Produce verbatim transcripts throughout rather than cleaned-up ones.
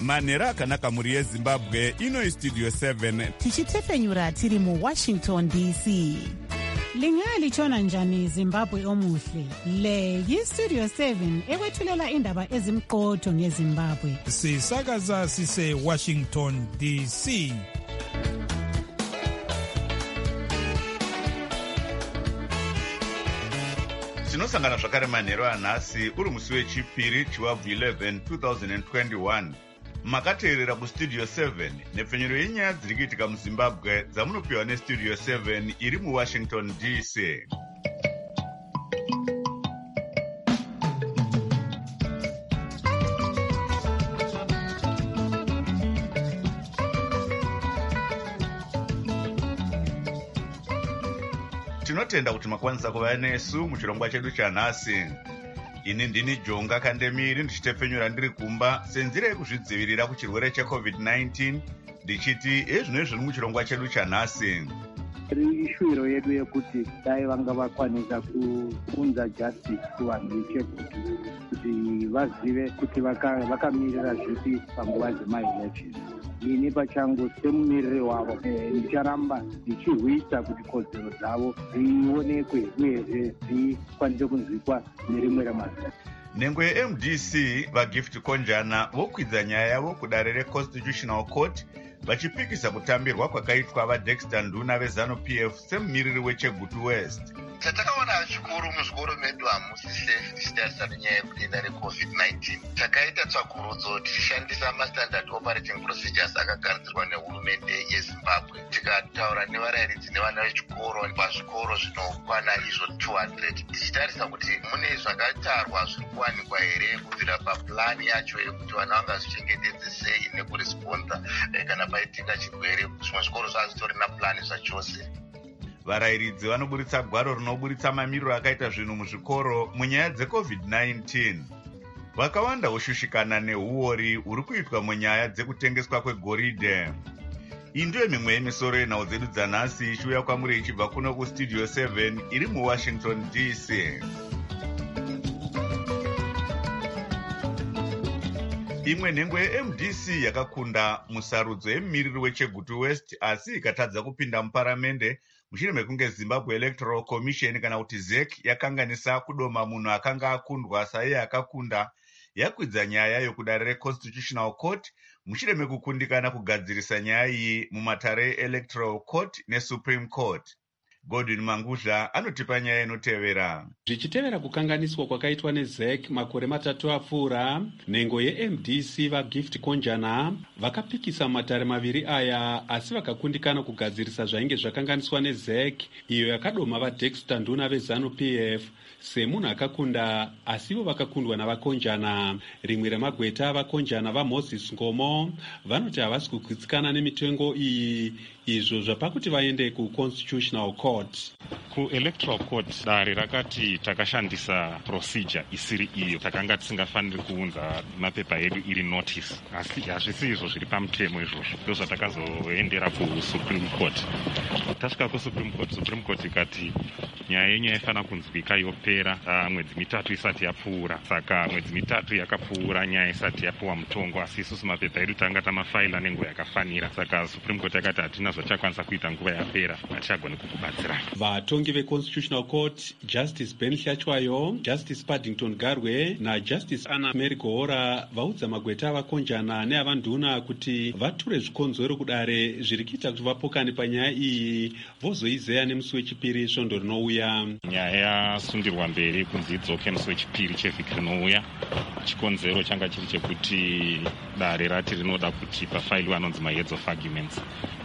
manhero akanaka mhuri yezimbabwe. Ino Studio seven tichitefenyura tiri muWashington D C. Lingalitshona njani Zimbabwe omuhle? Le yiStudio seven ekwethulela indaba ezimqotho ngeZimbabwe. Sisakaza sise Washington D C. tinosangana zvakare manhero anhasi uri musi wechipiri chiwabvu eleven twenty twenty-one. Makateerera kuStudio seven nepfenyuro yenyaya dziri kuitika muZimbabwe dzamunopiwa neStudio seven iri muWashington D C. Tinotenda kuti makwanisa kuva nesu muchirongwa chedu chanhasi. Ini ndini Jonga Kandemiri ndichitefenyura ndiri kumba senzira yekuzvidzivirira kuchirwere checovid nineteen ndichiti ezvino zviri muchirongwa chedu chanhasi. Ishwiro yedu yekuti dai vanga vakwanisa kuunza justice kuvanhu vechekuti kuti vazive kuti vakamirira zvipi panguva dzemaelection. Ini pachangu semumiriri wavo ndicharamba ndichihwisa kuti kodzero dzavo dzionekwe uyezve dzikwanise kunzwikwa nerimwe ramazita. Nhengo yeM D C vaGift Konjana vokwidza nyaya yavo kudare reConstitutional Court vachipikisa kutambirwa kwakaitwa vaDexter Nduna veZanu P F semumiriri weChegutu West. Tatakaona zvikuru muzvikoro medu hamusi safe tichitarisa nenyaya yekudenda recovid nineteen. Takaita tsvakurudzo tichishandisa mastandard operating procedures akagadzirwa nehurumende yeZimbabwe. Tikataura nevarayiridzi nevana vechikoro pazvikoro zvinokwana izvo two hundred. Tichitarisa kuti mune zvakatarwa zviri kuwanikwa here kubvira papulani yacho yekuti vana vangazvichengetedze sei nekuresponda kana paitika chirwere. Zvimwe zvikoro zvazvitorina pulani zvachose. Varayiridzi vanoburitsa gwaro rinoburitsa mamiriro akaita zvinhu muzvikoro munyaya dzecovid nineteen. Vakawanda voshushikana neuori huri kuitwa munyaya dzekutengeswa kwegoridhe. Iyi ndiyo mimwe yemisoro yenhau dzedu dzanhasi ichiuya kwamuri ichibva kuno kuStudio seven iri muWashington D C. Imwe nhengo yeM D C yakakunda musarudzo yemumiriri weChegutu West asi ikatadza kupinda muparamende mushure mekunge Zimbabwe Electoral Commission kana kuti Z E C yakanganisa kudoma munhu akanga akundwa saiye akakunda yakwidza nyaya yokudare reConstitutional Court mushure mekukundikana kugadzirisa nyaya iyi mumatare eElectoral Court neSupreme Court. Godwin Mangudla anotipa nyaya inotevera. Zvichitevera kukanganiswa kwakaitwa neZ E C makore matatu apfuura, nhengo yeM D C vaGift Konjana vakapikisa matare maviri aya asi vakakundikana kugadzirisa zvainge zvakanganiswa neZ E C iyo yakadoma vaDexter Nduna veZanu P F semunhu akakunda asivo vakakundwa navakonjana. Rimwe remagweta avakonjana vaMoses Ngomo vanoti havasi kukwitsikana nemitengo iyi, izvo zvapakuti vaende kuConstitutional Court. KuElectoral Court dare rakati takashandisa procedure isiri iyo, takanga tisingafaniri kuunza mapepa edu iri notice, asi hazvisi izvo zviri pamutemo izvozvo. Ndo zvatakazoendera kuSupreme Court. Tasvika kuSupreme Court, Supreme Court ikati nyaya yenyu yaifana kunzwika yopera uh, mwedzi mitatu isati yapfuura. Saka mwedzi mitatu yakapfuura nyaya isati yapuwa mutongo, asi isusu mapepa edu tanga tamafaila nenguva yakafanira. Saka Supreme Court yakati hatina zvachakwanisa kuita nguva yapera, hatichagoni kukubatsira. Vatongi veConstitutional Court Justice Ben Hlachwayo, Justice Paddington Garwe naJustice Anna Mary Gohora vaudza magweta avakonjana neavanduna kuti vature zvikonzero kudare zviri kuita kuti vapokane panyaya iyi vozoizeya nemusi wechipiri svondo rinouya. Nyaya yasundirwa mberi kunzi idzoke musi wechipiri chevhiki rinouya. Chikonzero changa chiri chekuti dare rati rinoda kuti pafailiwe anonzi maheads of arguments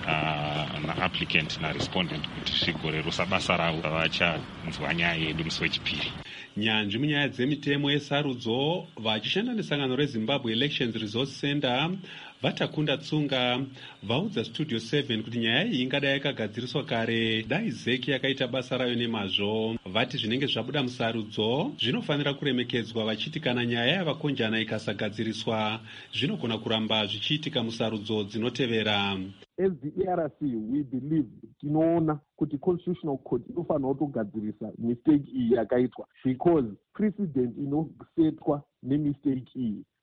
uh, naapplicant narespondent kuti zvigorerusa basa ravo vachanzwa nyaya yedu musi wechipiri. Nyanzvi munyaya dzemitemo yesarudzo vachishanda nesangano reZimbabwe Elections Resource Center vatakunda tsunga vaudza Studio seven kuti nyaya iyi ingadai yakagadziriswa kare dai Z E C yakaita basa rayo nemazvo. Vati zvinenge zvabuda musarudzo zvinofanira kuremekedzwa, vachiti kana nyaya yavakonjana ikasagadziriswa zvinogona kuramba zvichiitika musarudzo dzinotevera. As the A R C, we believe tinoona kuti Constitutional Court inofanira kutogadzirisa mistake iyi yakaitwa, because precedent inosetwa nemistake iyi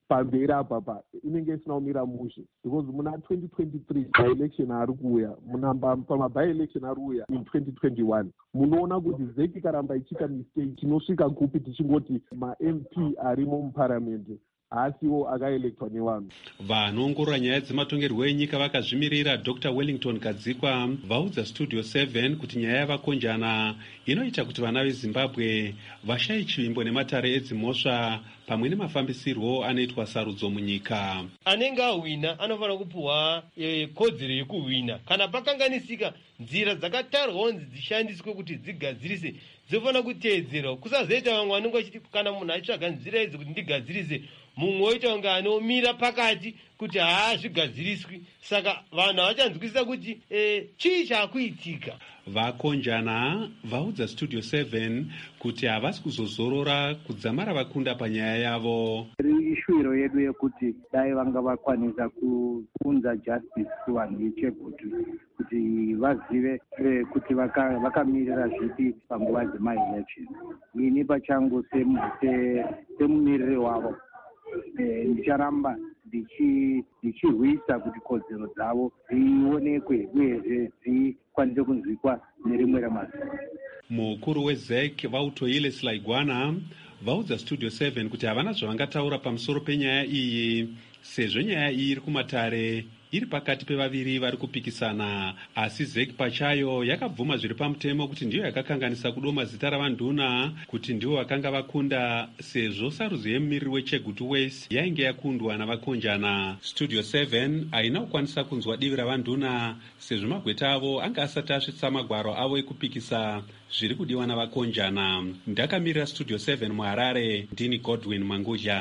pamberi apapa inenge isina kumira mushe because muna twenty twenty-three by-election ari kuuya pamaby-election ari kuuya in twenty twenty-one munoona kuti zeki karamba ichiita mistake tinosvika kupi tichingoti ma-M P arimo muparamendi haasiwo akaelektwa nevanhu. Vanoongorora nyaya dzematongerwo enyika vakazvimirira Dr Wellington Kadzikwa vaudza Studio seven kuti nyaya yavakonjana inoita kuti vana veZimbabwe vashaye chivimbo nematare edzimhosva pamwe nemafambisirwo anoitwa sarudzo munyika. Anenge ahwina anofanira kupuhwa e, kodzero yekuhwina. Kana pakanganisika nzira dzakatarwa kunzi dzishandiswe kuti dzigadzirise dzofanira kuteedzerwa. Kusazoita vamwe vanenge vachiti kana munhu achitsvaga nzira idzi kuti ndigadzirise mumwe oita kunge anomira pakati kuti haazvigadziriswi. Saka vanhu havachanzwisisa kuti e, chii chaakuitika. Vakonjana vaudza Studio seven kuti havasi kuzozorora kudzamara vakunda panyaya yavo. Ishuviro yedu yekuti dai vanga vakwanisa kuunza justice kuvanhu veChegutu kuti vazive kuti vakamirira zvipi panguva dzemaelection. Ini pachangu semumiriri wavo ndicharamba ndichirwisa kuti kodzero dzavo dzionekwe uyezve dzikwanise kunzwikwa nerimwe ramazuva. Mukuru weZek Vautoile Slaigwana vaudza Studio seven kuti havana zvavangataura pamusoro penyaya iyi sezvo nyaya iyi iri kumatare iri pakati pevaviri vari kupikisana, asi Zek pachayo yakabvuma zviri pamutemo kuti ndiyo yakakanganisa kudoma zita ravanduna kuti ndivo vakanga vakunda sezvo sarudzo yemumiriri weChegutu West yainge yakundwa navakonjana. Studio seven haina kukwanisa kunzwa divi ravanduna sezvo magweta avo anga asati asvitsa magwaro avo ekupikisa zviri kudiwa navakonjana. Ndakamirira Studio seven muHarare, ndini Godwin Mangudya.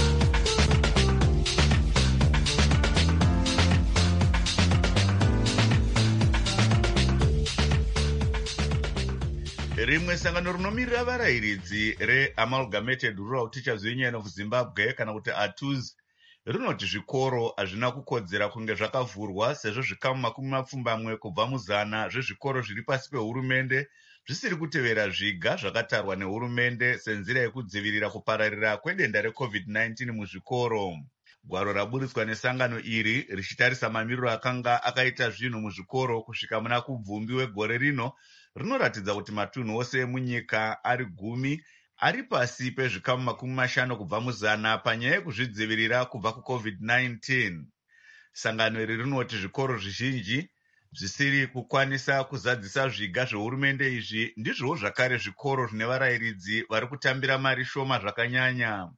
Rimwe sangano rinomirira varayiridzi reAmalgamated Rural Teachers Union of Zimbabwe kana kuti A T U Z rinoti zvikoro hazvina kukodzera kunge zvakavhurwa sezvo zvikamu makumi mapfumbamwe kubva muzana zvezvikoro zviri pasi pehurumende zvisiri kutevera zviga zvakatarwa nehurumende senzira yekudzivirira kupararira kwedenda reCovid nineteen muzvikoro. Gwaro raburitswa nesangano iri richitarisa mamiriro akanga akaita zvinhu muzvikoro kusvika muna kubvumbi wegore rino rinoratidza kuti matunhu ose emunyika ari gumi ari pasi pezvikamu makumi mashanu kubva muzana panyaya yekuzvidzivirira kubva kuCovid nineteen. Sangano iri rinoti zvikoro zvizhinji zvisiri kukwanisa kuzadzisa zviga zvehurumende izvi ndizvowo zvakare zvikoro zvine varayiridzi vari kutambira mari shoma zvakanyanya.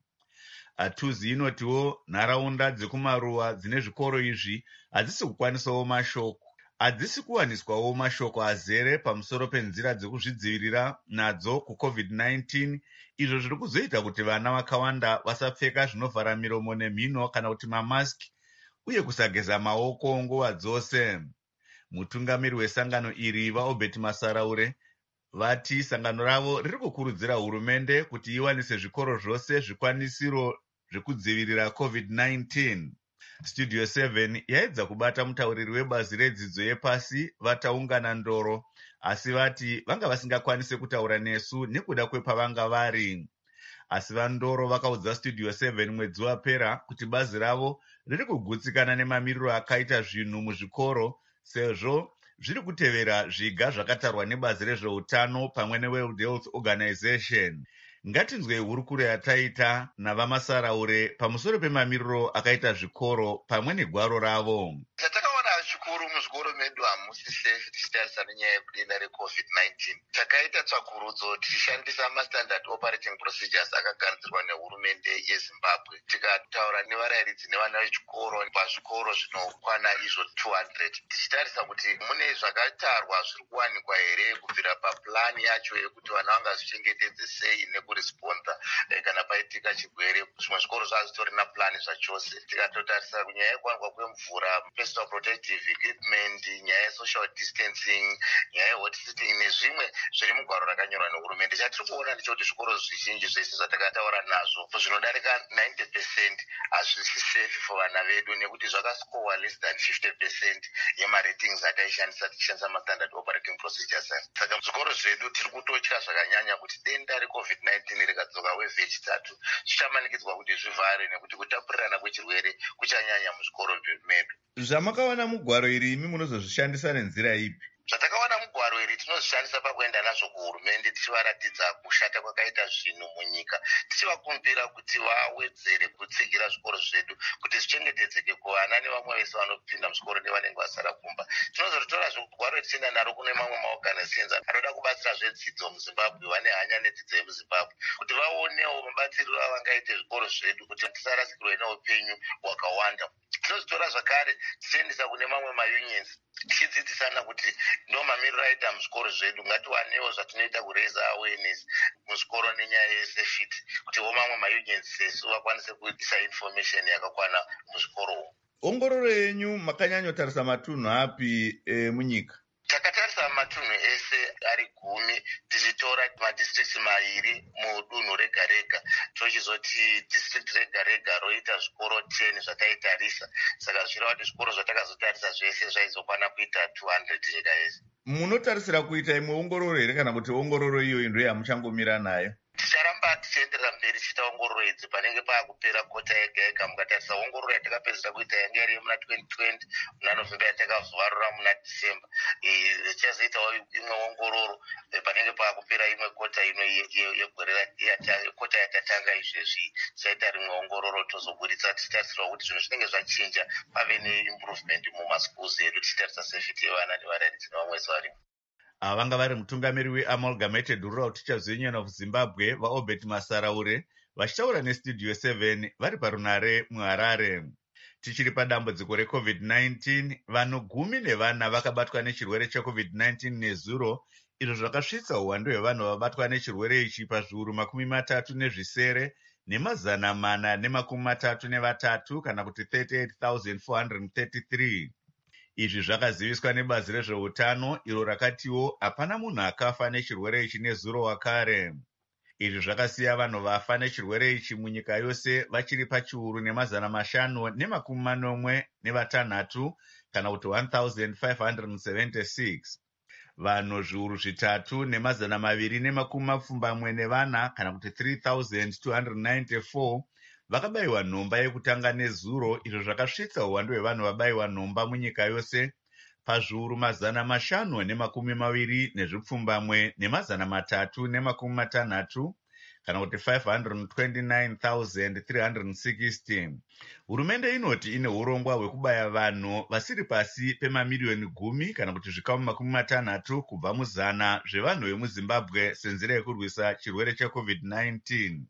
A T U Z inotiwo nharaunda dzekumaruwa dzine zvikoro izvi hadzisi kukwanisawo mashoko hadzisi kuwaniswawo mashoko azere pamusoro penzira dzekuzvidzivirira nadzo kuCovid nineteen, izvo zviri kuzoita kuti vana vakawanda vasapfeka zvinovhara miromo nemhino kana kuti mamaski uye kusageza maoko nguva dzose. Mutungamiri wesangano iri vaObert Masaraure vati sangano ravo riri kukurudzira hurumende kuti iwanise zvikoro zvose zvikwanisiro zvekudzivirira COVID nineteen. Studio seven yaedza kubata mutauriri webazi redzidzo yepasi vataungana ndoro, asi vati vanga vasingakwanise kutaura nesu nekuda kwepavanga vari. Asi vandoro vakaudza Studio seven mwedzi wapera kuti bazi ravo riri kugutsikana nemamiriro akaita zvinhu muzvikoro sezvo zviri kutevera zviga zvakatarwa nebazi rezveutano pamwe neWorld Health Organization. Ngatinzwei hurukuro yataita navamasaraure pamusoro pemamiriro akaita zvikoro pamwe negwaro ravo. Chatakaona zvikuru muzvikoro medu hamusi safe tichitarisa nenyaya yekudenda reCovid nineteen. Takaita tsvakurudzo tichishandisa mastandard operating procedures akagadzirwa nehurumende yeZimbabwe. Tikataura nevarayiridzi nevana vechikoro pazvikoro zvinokwana izvo two hundred. Tichitarisa kuti mune zvakatarwa zviri kuwanikwa here kubvira paplani yacho yekuti vana vangazvichengetedze sei nekuresponda kana paitika chigwere. Zvimwe zvikoro zvazvitorina plani zvachose. Tikatotarisa kunyaya yekuwanikwa kwemvura, personal protective equipment, nyaya yesocial distancing, nyaya yehot sitting nezvimwe zviri mugwaro rakanyorwa nehurumende. Chatiri kuona ndechekuti zvikoro zvizhinji zvese zvatakataura nazvo zvinodarika ninety percent hazvisi safe for vana vedu nekuti zvakascorewa less than fifty percent yemaratings ataishandisa tichishandisa mastandard operating procedures. Saka zvikoro zvedu tiri kutotya zvakanyanya kuti denda recovid nineteen rikadzoka wevhi yechitatu zvichamanikidzwa kuti zvivhare nekuti kutapurirana kwechirwere kuchanyanya muzvikoro medu. Zvamakawana mugwaro iri imi munozozvishandisa nenzira ipi? Zvatakawana mugwaro iri tinozvishandisa pakuenda nazvo kuhurumende tichivaratidza kushata kwakaita zvinhu munyika, tichivakumbira kuti vawedzere kutsigira zvikoro zvedu kuti zvichengetedzeke kuvana nevamwe vese vanopinda muzvikoro nevanenge vasara kumba. Tinozototora zvogwaro tichienda naro kune mamwe maorganizations anoda kubatsira zvedzidzo muZimbabwe, vane hanya nedzidzo yemuZimbabwe, kuti vaonewo mabatsiriro avangaite zvikoro zvedu kuti tisarasikirwe neupenyu hwakawanda. Tinozotora zvakare tichiendesa kune mamwe maunions tichidzidzisana kuti ndo mamiriro aita muzvikoro zvedu, ngatiwanewo zvatinoita kuraise awareness muzvikoro nenyaya yesafety kuti wo mamwe maunions sesu vakwanise kuisa information yakakwana muzvikoro. Ongororo yenyu makanyanyotarisa matunhu api e, munyika? Takatarisa matunhu ese ari gumi tichitora madistricts mairi mudunhu rega rega, tochizoti district rega rega roita zvikoro ten zvataitarisa, saka zvireva kuti zvikoro zvatakazotarisa zvese zvaizokwana kuita two hundred nyika yese. Munotarisira kuita imwe ongororo here kana kuti ongororo iyoyi ndiyo yamuchangomira nayo? Ticharamba tichienderera mberi tichiita ongororo idzi panenge paakupera kota yega yega. Mukatarisa ongororo yatakapedzera kuita yanga iri muna twenty twenty muna November yatakavharura muna December. Tichazoitawo imwe ongororo panenge paakupera imwe kota ino yegore kota yatatanga izvezvi tichaita rimwe ongororo tozoburitsa tichitarisirawo kuti zvinhu zvinenge zvachinja pave neimprovement mumaschools edu tichitarisa safety yevana nevararidzi nevamwe vese varimo. Vanga vari mutungamiri weAmalgamated Rural Teachers Union of Zimbabwe vaObert Masaraure vachitaura nestudio seven vari parunare muHarare. Tichiri padambudziko recovid nineteen, vanhu gumi nevana vakabatwa nechirwere checovid nineteen nezuro, izvo zvakasvitsa uwandu hwevanhu vabatwa nechirwere ichi pazviuru makumi matatu nezvisere nemazana mana nemakumi matatu nevatatu kana kuti thirty-eight thousand four hundred thirty-three. Izvi zvakaziviswa nebazi rezveutano iro rakatiwo hapana munhu akafa nechirwere ichi nezuro wakare. Izvi zvakasiya vanhu vafa nechirwere ichi munyika yose vachiri pachiuru nemazana mashanu nemakumi manomwe nevatanhatu kana kuti one thousand five hundred seventy-six. Vanhu zviuru zvitatu nemazana maviri nemakumi mapfumbamwe nevana kana kuti three thousand two hundred ninety-four vakabayiwa nhomba yekutanga nezuro, izvo zvakasvitsa uwandu hwevanhu vabayiwa nhomba munyika yose pazviuru mazana mashanu nemakumi maviri nezvipfumbamwe nemazana matatu nemakumi matanhatu kana kuti five hundred twenty-nine thousand three hundred sixty. Hurumende inoti ine urongwa hwekubaya vanhu vasiri pasi pemamiriyoni gumi kana kuti zvikamu makumi matanhatu kubva muzana zvevanhu vemuZimbabwe senzira yekurwisa chirwere checovid nineteen.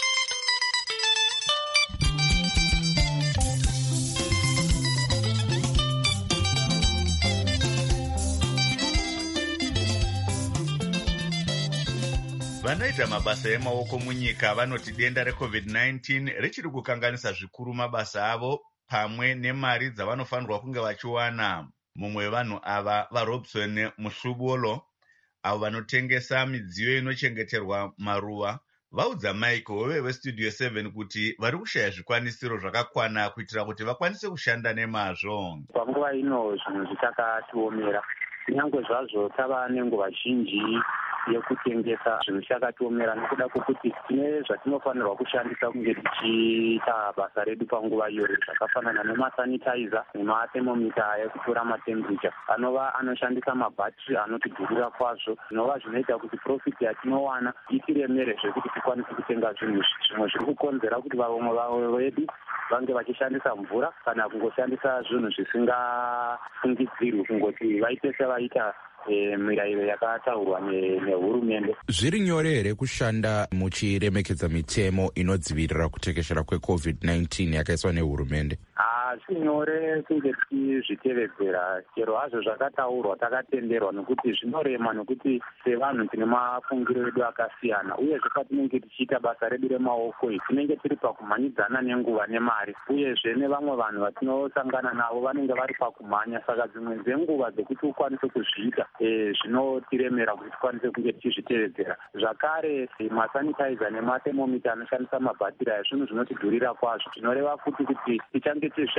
Vanoita mabasa emaoko munyika vanoti denda recovid nineteen richiri kukanganisa zvikuru mabasa avo pamwe nemari dzavanofanirwa kunge vachiwana. Mumwe wevanhu ava vaRobson Muhlubolo, avo vanotengesa midziyo inochengeterwa maruva, vaudza Michael westudio seven kuti vari kushaya zvikwanisiro zvakakwana kuitira kuti vakwanise kushanda nemazvo. Panguva ino zvinhu zvichakatiomera, kunyange zvazvo tava nenguva zhinji yekutengesa zvinhu zvakatiomera nekuda kwokuti tine zvatinofanirwa kushandisa kunge tichiita basa redu panguva iyoyo, zvakafanana nemasanitizer nemathermometer ekutora matemperature anova anoshandisa mabhatiri anotidhurira kwazvo, zvinova zvinoita kuti profit yatinowana itiremere zvekuti tikwanise kutenga zvinhu zvimwe zviri kukonzera kuti vamwe vavo vedu vange vachishandisa mvura kana kungoshandisa zvinhu zvisingafungidzirwi kungoti vaite sevaita E, mirayiro yakataurwa nehurumende. Zviri nyore here kushanda muchiremekedza mitemo inodzivirira kutekeshera kwecovid nineteen yakaiswa nehurumende? Hazvi nyore kunge tichizvitevedzera, chero hazvo zvakataurwa takatenderwa, nekuti zvinorema nekuti sevanhu tine mafungiro edu akasiyana, uyezve patinenge tichiita basa redu remaoko iri tinenge tiri pakumhanyidzana nenguva nemari, uyezve nevamwe vanhu vatinosangana navo vanenge vari pakumhanya, saka dzimwe dzenguva dzekuti ukwanise kuzviita E, zvinotiremera kuti tikwanise kunge tichizvitevedzera. Zvakare masanitizer nemathermometer anoshandisa mabhatiri aya zvinhu zvinotidhurira kwazvo, zvinoreva futi kuti tichange tichishaya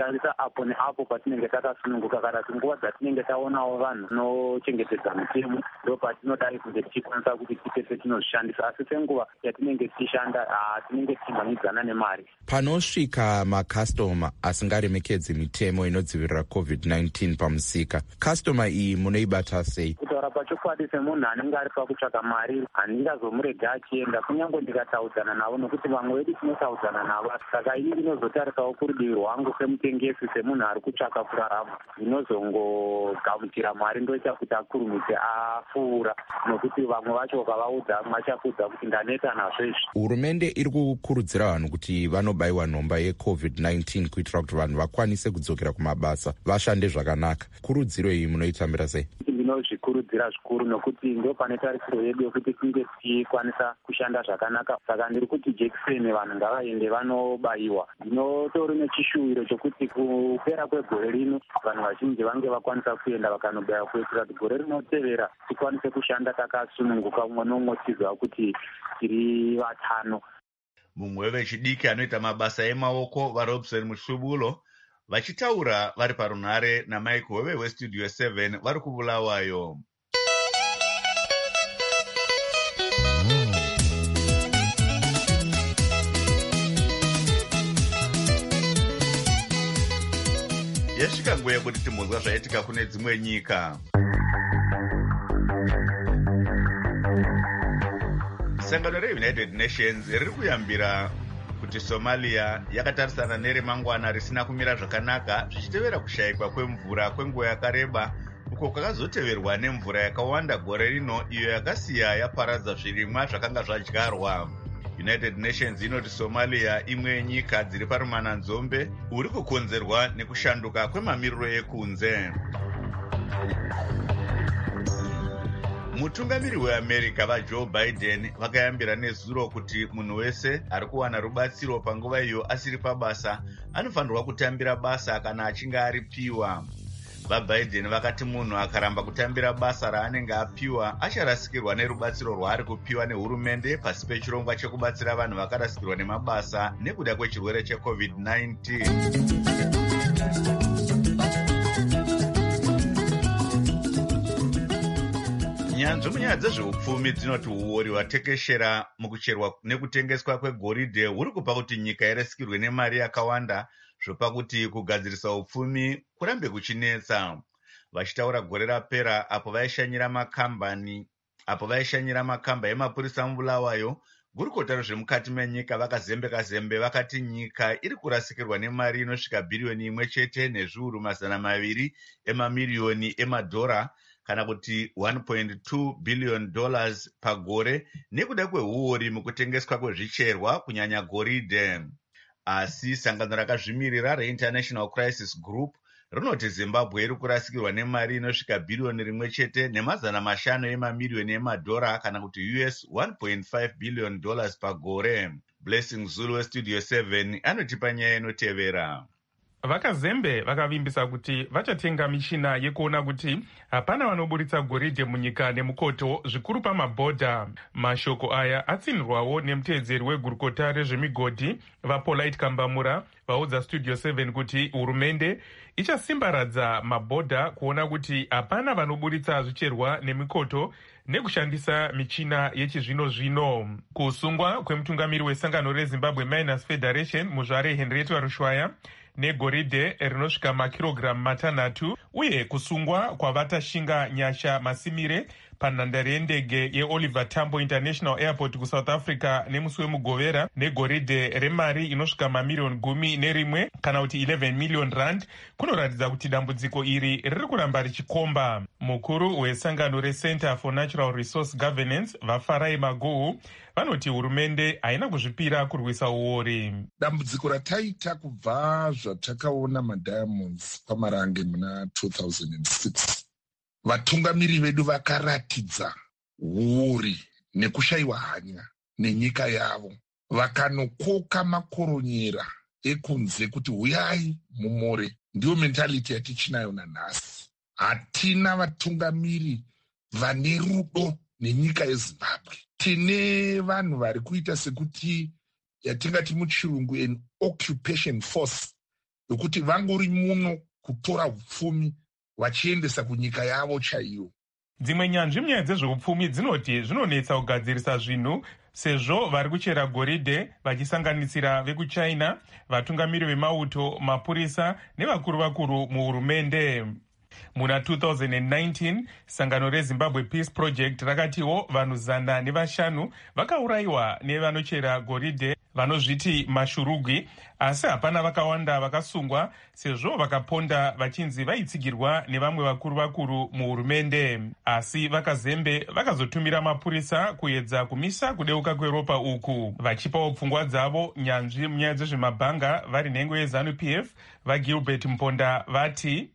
kushandisa apo neapo patinenge takasununguka, kana kuti nguva dzatinenge taonawo vanhu vanochengetedza mitemo ndo patinodai kunge tichikwanisa kuti tipese tinozvishandisa. Asi senguva yatinenge tichishanda tinenge tichimhanidzana nemari. Panosvika makastoma asingaremekedzi mitemo inodzivirira covid nineteen pamusika, kastoma iyi munoibata sei? Kutaura pachokwadi semunhu anenge ari pakutsvaka mari handingazomurega achienda kunyange ndikataudzana navo, nokuti vamwe vedu tinotaudzana navo. Saka ini ndinozotarisawo kurudivi rwangu semutengesi, semunhu ari kutsvaka kurarama, ndinozongogamuchira mari ndoita kuti akurumidze apfuura, nokuti vamwe vacho ukavaudza machakuudza kuti ndaneta nazvo izvi. Hurumende iri kukurudzira vanhu kuti vanobayiwa nhomba yecovid nineteen kuitira kuti vanhu vakwanise kudzokera kumabasa vashande zvakanaka. Kurudziro iyi munoitambira sei? Ndinozvikurudzira zvikuru, nokuti ndo pane tarisiro yedu yokuti tinge tichikwanisa kushanda zvakanaka. Saka ndiri kuti jekiseni vanhu ngavaende vanobayiwa. Ndinotori nechishuwiro chokuti kupera kwegore rino vanhu vazhinji vange vakwanisa kuenda vakanobayiwa, kuitira kuti gore rinotevera tikwanise kushanda takasununguka, umwe nomwe tiziva kuti tiri vatano. Mumwe wevechidiki anoita mabasa emaoko vaRobson Mushubulo vachitaura vari parunhare naMike Hove weStudio seven vari kuBulawayo. Yasvika nguva yekuti timbonzwa zvaitika kune dzimwe nyika. Sangano reUnited Nations riri kuyambira kuti Somalia yakatarisana neremangwana risina kumira zvakanaka zvichitevera kushayikwa kwemvura kwenguva yakareba, uko kwakazoteverwa nemvura yakawanda gore rino iyo yakasiya yaparadza zvirimwa zvakanga zvadyarwa. United Nations inoti Somalia imwe yenyika dziri parumananzombe uri kukonzerwa nekushanduka kwemamiriro ekunze. Mutungamiri weAmerica vaJoe Biden vakayambira nezuro kuti munhu wese ari kuwana rubatsiro panguva iyo asiri pabasa anofanirwa kutambira basa kana achinge aripiwa. VaBiden vakati munhu akaramba kutambira basa raanenge apiwa acharasikirwa nerubatsiro rwaari kupiwa nehurumende pasi pechirongwa chekubatsira vanhu vakarasikirwa nemabasa nekuda kwechirwere checovid nineteen. Nyanzvi munyaya dzezveupfumi dzinoti uori hwatekeshera mukucherwa nekutengeswa kwegoridhe huri kupa kuti nyika irasikirwe nemari yakawanda zvopa kuti kugadzirisa upfumi kurambe kuchinetsa. Vachitaura gore rapera apo vaishanyira makambani apo vaishanyira makamba emapurisa muBulawayo, gurukota rezvemukati menyika vakazembeka zembe vakati nyika iri kurasikirwa nemari inosvika bhiriyoni imwe chete nezviuru mazana maviri emamiriyoni emadhora kana kuti one point two billion dollars pagore nekuda kweuori mukutengeswa kwezvicherwa kunyanya goridhe. Asi sangano rakazvimirira reInternational Crisis Group rinoti Zimbabwe iri kurasikirwa nemari inosvika bhiriyoni rimwe chete nemazana mashanu emamiriyoni emadhora kana kuti U S one point five billion dollars pagore. Blessing Zulu weStudio seven anotipa nyaya inotevera. VakaZembe vakavimbisa kuti vachatenga michina yekuona kuti hapana vanoburitsa goridhe munyika nemukoto zvikuru pamabhodha. Mashoko aya atsinirwawo nemuteedzeri wegurukota rezvemigodhi vaPolite Kambamura vaudza Studio seven kuti hurumende ichasimbaradza mabhodha kuona kuti hapana vanoburitsa zvicherwa nemikoto nekushandisa michina yechizvino zvino. Kusungwa kwemutungamiri wesangano reZimbabwe Miners Federation Muzvare Henrietta Rushwaya negoridhe rinosvika makirogiramu matanhatu uye kusungwa kwavatashinga nyasha masimire panhandare yendege yeOliver Tambo International Airport kuSouth Africa nemusi wemugovera negoridhe remari inosvika mamiriyoni gumi nerimwe kana kuti eleven million rand kunoratidza kuti dambudziko iri riri kuramba richikomba. Mukuru wesangano reCenter for Natural Resource Governance vaFarai Maguhu vanoti hurumende haina kuzvipira kurwisa uori. Dambudziko rataita kubva zvatakaona madiamonds pamarange muna two thousand six, vatungamiri vedu vakaratidza uori nekushayiwa hanya nenyika yavo, vakanokoka makoronyera ekunze kuti huyai mumore. Ndiyo mentality yatichinayo nanhasi. Hatina vatungamiri vane rudo nenyika yeZimbabwe. Tine vanhu vari kuita sekuti yatingati muchirungu an occupation force yokuti vangori muno kutora upfumi vachiendesa kunyika yavo chaiyo. Dzimwe nyanzvi munyaya dzezveupfumi dzinoti zvinonetsa kugadzirisa zvinhu sezvo vari kuchera goridhe vachisanganisira vekuchina, vatungamiri vemauto, mapurisa nevakuru vakuru muhurumende. Muna two thousand nineteen sangano reZimbabwe Peace Project rakatiwo vanhu zana nevashanu vakaurayiwa nevanochera goridhe vanozviti mashurugwi, asi hapana vakawanda vakasungwa sezvo vakaponda vachinzi vaitsigirwa nevamwe vakuru vakuru muhurumende. Asi vakazembe vakazotumira mapurisa kuedza kumisa kudeuka kweropa uku, vachipawo pfungwa dzavo nyanzvi munyaya dzezvemabhanga vari nhengo yeZanu P F vaGilbert Mponda vati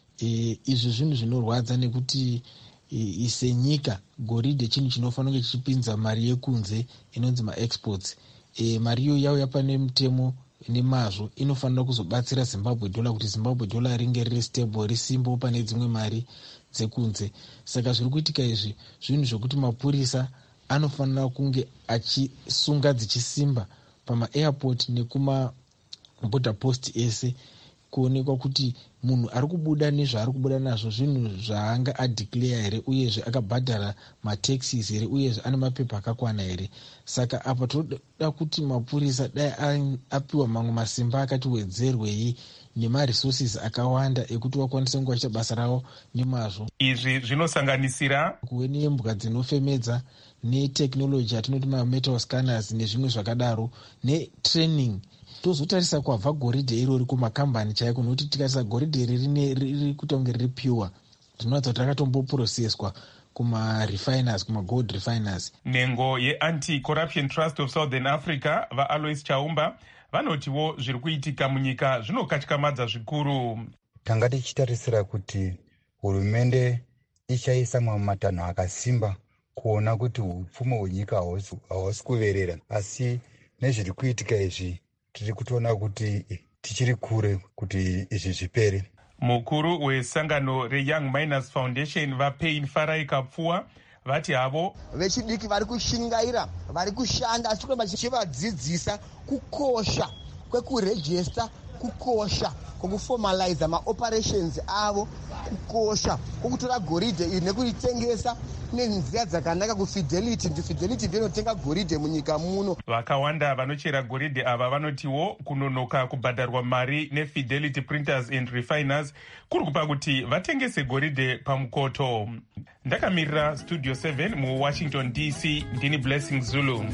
E, izvi zvinhu zvinorwadza nekuti e, senyika goridhe chinhu chinofanira kunge chichipinza mari yekunze inonzi maexports. E, mari iyo yauya pane mutemo nemazvo inofanira kuzobatsira Zimbabwe dollar kuti Zimbabwe dollar ringe riri stable risimbo pane dzimwe mari dzekunze. Saka zviri kuitika izvi zvinhu zvokuti mapurisa anofanira kunge achisunga dzichisimba pama-airport nekuma border post ese kuonekwa kuti munhu ari kubuda nezvaari kubuda nazvo zvinhu zvaanga adeclare here uyezve akabhadhara mataxes here uyezve ane mapepa akakwana here. Saka apa toda kuti mapurisa dai apiwa mamwe masimba akati wedzerwei nemaresources akawanda ekuti vakwanise kunge vachiita basa ravo nemazvo. Izvi zvinosanganisira kuve nembwa dzinofemedza neteknoloji yatinoti mametal scanners nezvimwe zvakadaro netraining. Tozotarisa kwabva goridhe irori kumakambani chaiko, nokuti tikarisa goridhe iri riri kuita kunge riri pure tinoratidza kuti rakatomboprocesswa kuma-refiners, kuma-gold refiners. Nhengo ye-Anti-Corruption Trust of Southern Africa vaAlois Chaumba vanotiwo zviri kuitika munyika zvinokatyamadza zvikuru. Tanga tichitarisira kuti hurumende ichaisa mamwe matanho akasimba kuona kuti upfumi hwenyika hausi kuverera, asi nezviri kuitika izvi tiri kutoona kuti tichiri kure kuti izvi zvipere. Mukuru wesangano reYoung Miners Foundation vaPain Farai Kapfuwa vati havo vechidiki vari kushingaira, vari kushanda, asi kuramba chichivadzidzisa kukosha kwekurejista, kukosha kwekuformaliza maoperations avo, kukosha kwekutora goridhe iri nekuritengesa nenzira dzakanaka kufidelity. Fidelity ndiyo inotenga goridhe munyika muno. Vakawanda vanochera goridhe ava vanotiwo kunonoka kubhadharwa mari neFidelity Printers and Refiners kuri kupa kuti vatengese goridhe pamukoto. Ndakamirira Studio seven muWashington D C, ndini Blessing Zulu.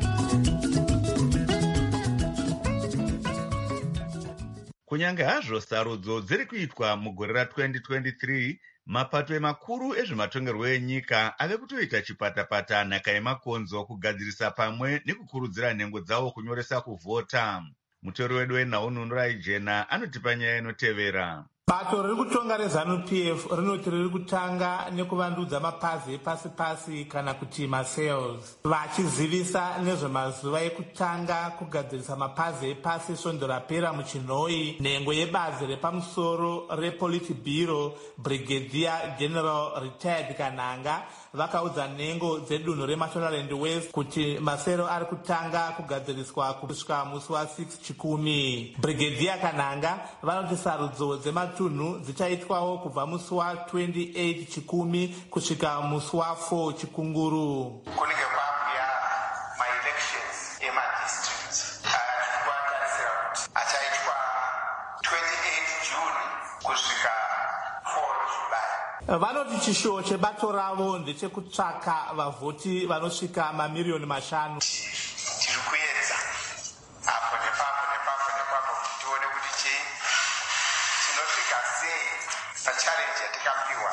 Kunyange hazvo sarudzo dziri kuitwa mugore ra-twenty twenty-three, mapato emakuru ezvematongerwo enyika ave kutoita chipatapata nhaka yemakonzo kugadzirisa pamwe nekukurudzira nhengo dzavo kunyoresa kuvhota. Mutori wedu weNhaununurai Jena anotipa nyaya inotevera. Bato riri kutonga reZanu P F rinoti riri kutanga nekuvandudza mapazi epasi pasi kana kuti masales, vachizivisa nezvemazuva ekutanga kugadzirisa mapazi epasi svondo rapera muchinhoi. Nhengo yebazi repamusoro rePolitburo Brigadier General Retired Kananga vakaudza nhengo dzedunhu reMashonaland West kuti masero ari kutanga kugadziriswa kusvika musi wa6 chikumi. Brigadier Kananga vanoti sarudzo dzematunhu dzichaitwawo kubva musi wa twenty-eight chikumi kusvika musi wa4 chikunguru. Kunenge kwakuya maelections emadistrict arikuvatarisira kuti achaitwa twenty-eight June kusvika four July. Vanoti chishuwo chebato ravo ndechekutsvaka vavhoti vanosvika mamiriyoni mashanu. Tiri kuedza apo nepapo nepapo nepapo kuti tione kuti chii tinosvika sei pachalenji yatikapiwa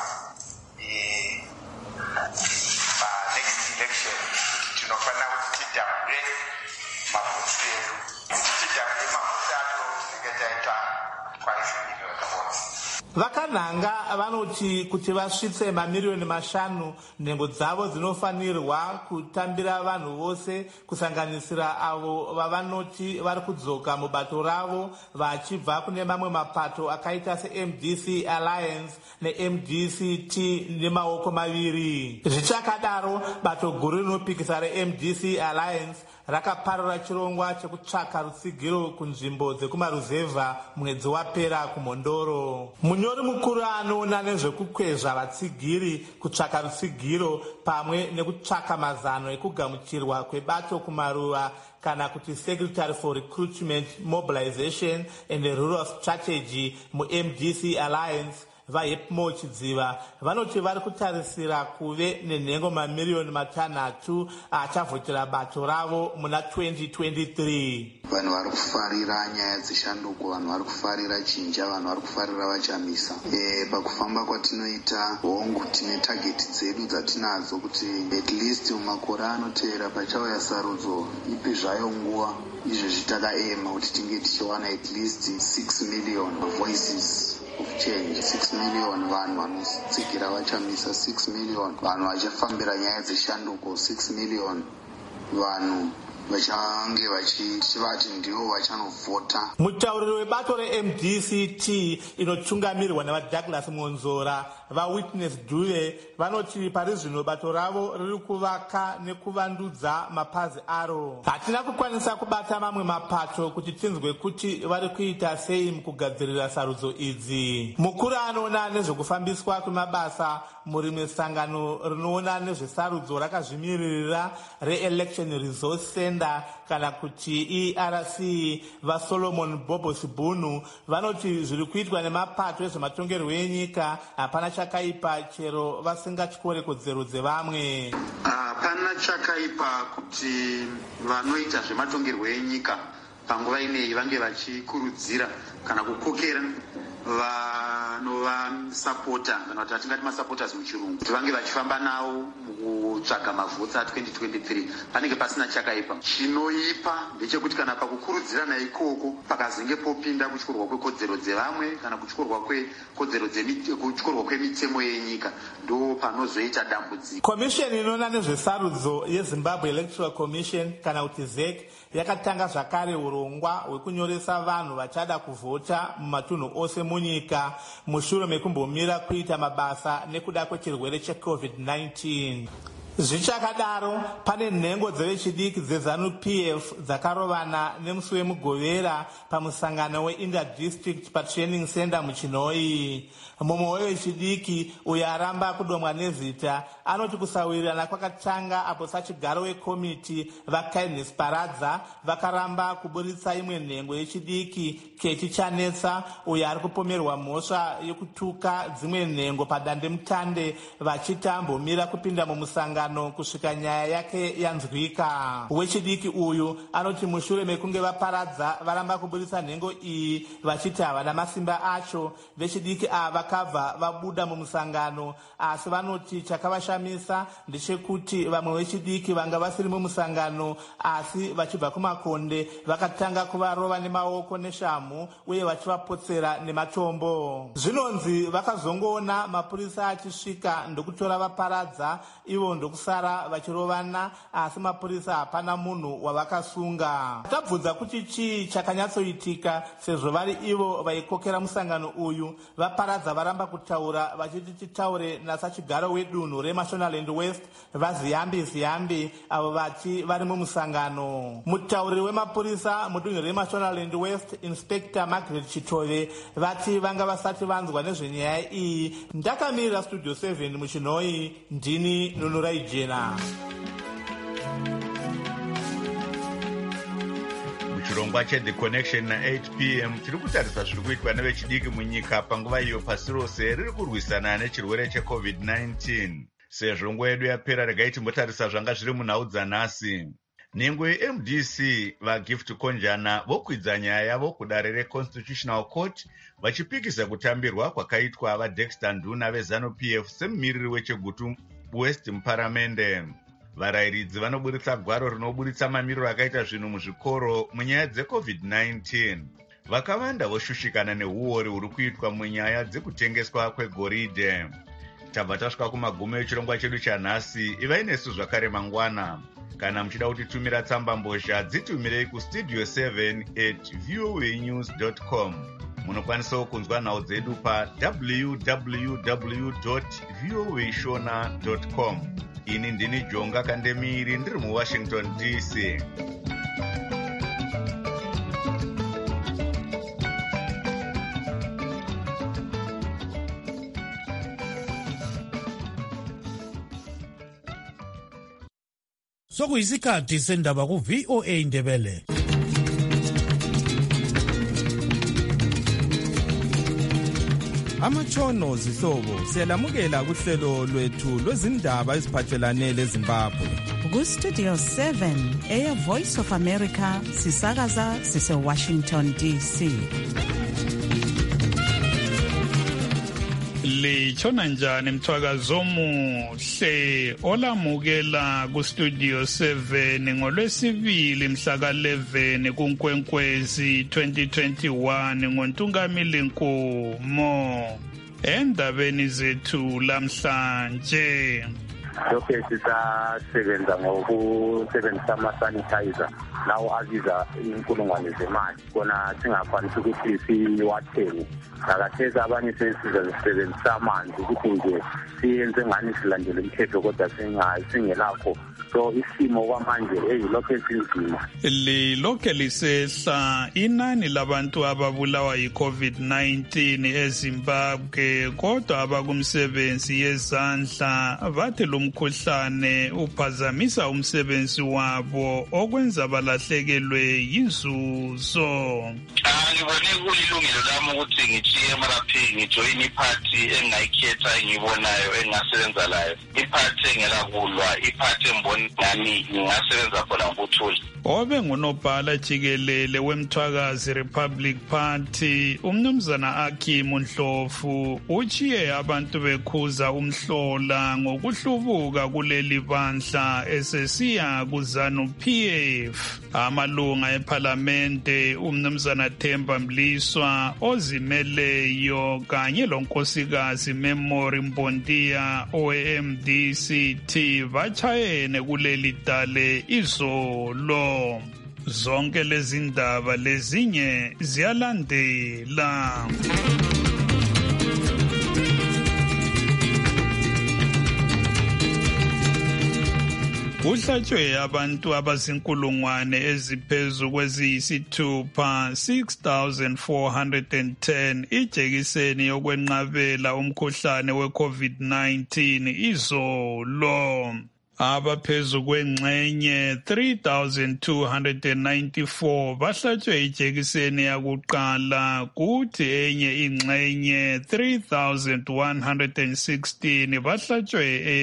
panext election, kuti tinofanira kuti tidhabure mavhoti edu. Kuti tidhabure mavhoti acho tinenge taita twice million votes. Vakananga vanoti kuti vasvitse mamiriyoni mashanu, nhengo dzavo dzinofanirwa kutambira vanhu vose kusanganisira avo vavanoti vari kudzoka mubato ravo vachibva kune mamwe mapato akaita seM D C Alliance neM D C T nemaoko maviri. Zvichakadaro, bato guru rinopikisa reM D C Alliance rakaparura chirongwa chekutsvaka rutsigiro kunzvimbo dzekumaruzevha mwedzi wapera kumhondoro. Munyori mukuru anoona nezvekukwezva vatsigiri kutsvaka rutsigiro pamwe nekutsvaka mazano ekugamuchirwa kwebato kumaruva kana kuti Secretary for Recruitment, Mobilization and Rural Strategy mu-M D C Alliance vaHepmo Chidziva vanoti vari kutarisira kuve nenhengo mamiriyoni matanhatu achavhotera bato ravo muna twenty twenty-three. Vanhu vari kufarira nyaya dzeshanduko, vanhu vari kufarira chinja, vanhu vari kufarira vachamisa. E, pakufamba kwatinoita hongu tine tageti dzedu dzatinadzo kuti at least mumakore anotevera pachauya sarudzo ipi zvayo nguva izvezvi takaema kuti tinge tichiwana at least six million voices of change, six million vanhu vanotsigira vachamisa, six million vanhu vachifambira nyaya dzeshanduko, six million vanhu vachange vachivati ndivo vachanovhota. Mutauriri webato re-M D C T inotungamirwa navaDouglas Monzora vaWitness Dube vanoti pari zvino bato ravo riri kuvaka nekuvandudza mapazi aro. Hatina kukwanisa kubata mamwe mapato kuti tinzwe kuti vari kuita sei mukugadzirira sarudzo idzi. Mukuru anoona nezvekufambiswa kwemabasa murimwe sangano rinoona nezvesarudzo rakazvimiririra re-Election Resource Center kana kuti E R C vaSolomon Bobos Bunu vanoti zviri kuitwa nemapato ezvematongerwo enyika hapana chakaipa chero vasingatyore kodzero dzevamwe. Hapana chakaipa kuti vanoita zvematongerwo enyika panguva ineyi vange vachikurudzira kana kukokera vanova sapota kana kuti atingati masupporters muchirungu kuti vange vachifamba nawo mukutsvaga mavhotsi a twenty twenty-three panenge pasina chakaipa. Chinoipa ndechekuti kana pakukurudzirana ikoko pakazenge popinda kutyorwa kwekodzero dzevamwe kana kutyorwa kwekodzero kutyorwa kwemitemo yenyika ndo panozoita dambudziko. Komisheni inoona nezvesarudzo yeZimbabwe Electoral Commission kana kuti Z E C yakatanga zvakare urongwa hwekunyoresa vanhu vachada kuvhota mumatunhu ose munyika mushure mekumbomira kuita mabasa nekuda kwechirwere checovid nineteen. Zvichakadaro pane nhengo dzevechidiki dzeZANU P F dzakarovana nemusi wemugovera pamusangano weInter-District paTraining Center muChinoi. Mumwe wevechidiki uyo aramba kudomwa nezita anoti kusawirirana kwakatanga apo sachigaro wekomiti vaKindness Paradza vakaramba kuburitsa imwe nhengo yechidiki Kechi Chanetsa uyo ari kupomerwa mhosva yekutuka dzimwe nhengo padandemutande vachitambomira kupinda mumusangano kusvika nyaya yake yanzwika. Wechidiki uyu anoti mushure mekunge vaparadza varamba kuburitsa nhengo iyi vachiti havana masimba acho, vechidiki ava vakabva vabuda mumusangano, asi vanoti chakavashamisa ndechekuti vamwe vechidiki vanga vasiri mumusangano asi vachibva kumakonde vakatanga kuvarova nemaoko neshamhu uye vachivapotsera nematombo. Zvinonzi vakazongoona mapurisa achisvika ndokutora vaparadza ivo ndokusara vachirovana, asi mapurisa hapana munhu wavakasunga. Tabvunza kuti chii chakanyatsoitika sezvo vari ivo vaikokera musangano uyu. Vaparadza varamba kutaura vachiti titaure nasachigaro wedunhu reMashonaland West vaZiyambi Ziyambi avo vati vari mumusangano. Mutauriri wemapurisa mudunhu reMashonaland West Inspector Margaret Chitove vati vanga vasati vanzwa nezvenyaya iyi. Ndakamirira Studio seven muChinoi, ndini Nunurai Jena. Chirongwa cheThe Connection na eight p m chiri kutarisa zviri kuitwa nevechidiki munyika panguva iyo pasi rose riri kurwisana nechirwere checovid nineteen. Sezvo nguva yedu yapera regai timbotarisa zvanga zviri munhau dzanhasi. Nhengo yeM D C vaGift Konjana vokwidza nyaya yavo kudare reConstitutional Court vachipikisa kutambirwa kwakaitwa vaDexter Nduna veZANU P F semumiriri weChegutu West muparamende. Varayiridzi vanoburitsa gwaro rinoburitsa mamiriro akaita zvinhu muzvikoro munyaya dzecovid nineteen. Vakawanda voshushikana neuori huri kuitwa munyaya dzekutengeswa kwegoridhe. Tabva tasvika kumagumo echirongwa chedu chanhasi. Ivai nesu zvakare mangwana. Kana muchida kutitumira tsamba mbozha dzitumirei kustudio seven at voanews dot com. Munokwanisawo kunzwa nhau dzedu pa w w w dot voashona dot com. ini ndini Jonga Kandemiri ndiri muWashington D C. Sokuyisikhathi sendaba ku V O A Indebele. Amatshono zihlobo siyalamukela kuhlelo lwethu lwezindaba eziphathelane leZimbabwe. Ku Studio seven eya Voice of America sisakaza sise Washington D C. Litshona njani mthwakazo omuhle olamukela ku Studio seven ngolwesibili mhla ka eleven kuNkwenkwezi twenty twenty-one ngoNtungamili Nkomo. Endabeni zethu lamhlanje lokho sisasebenza ngokusebenzisa ama-sanitizer lawo abiza inkulungwane zemali kona singakwanisi ukuthi siwathenge. Ngakathesa abanye sesizasebenzisa amanzi ukuthi nje siyenze ngani silandele imithetho kodwa singelakho. So isimo kwamanje eyilokho esinzima. Lilokhe lisehla inani labantu ababulawa yi-COVID nineteen eZimbabwe kodwa abakumsebenzi yezandla bathi lo mkhuhlane uphazamisa umsebenzi wabo okwenza balahlekelwe yinzuzo. Ngibone kulilungelo lami ukuthi ngitshiye emaraphi ngijoyine iphathi engayikhetha engibonayo engasebenza layo. Iphathi engelakulwa, iphathi embona ngani ngingasebenza khona ngokuthula. Obe ngunobhala jikelele weMthwakazi Republic Party umnumzana Akim Ndlovu uchiye abantu bekhuza umhlola ngokuhlubuka kuleli bandla esesiya kuZANU P F. Amalunga eParlamente umnumzana Themba Mliswa ozimeleyo kanye lonkosikazi Memory Mbondiya o-M D C T bachayene kuleli dale izolo. Zonke lezi ndaba lezinye ziyalandela. Kuhlatshwe abantu abazinkulungwane eziphezu kweziyisithupha six thousand four hundred ten ijekiseni yokwenqabela umkhuhlane we-COVID nineteen izolo. Abaphezu kwengxenye three thousand two hundred ninety-four bahlatshwe ijekiseni yakuqala kuthi enye ingxenye three thousand one hundred sixteen bahlatshwe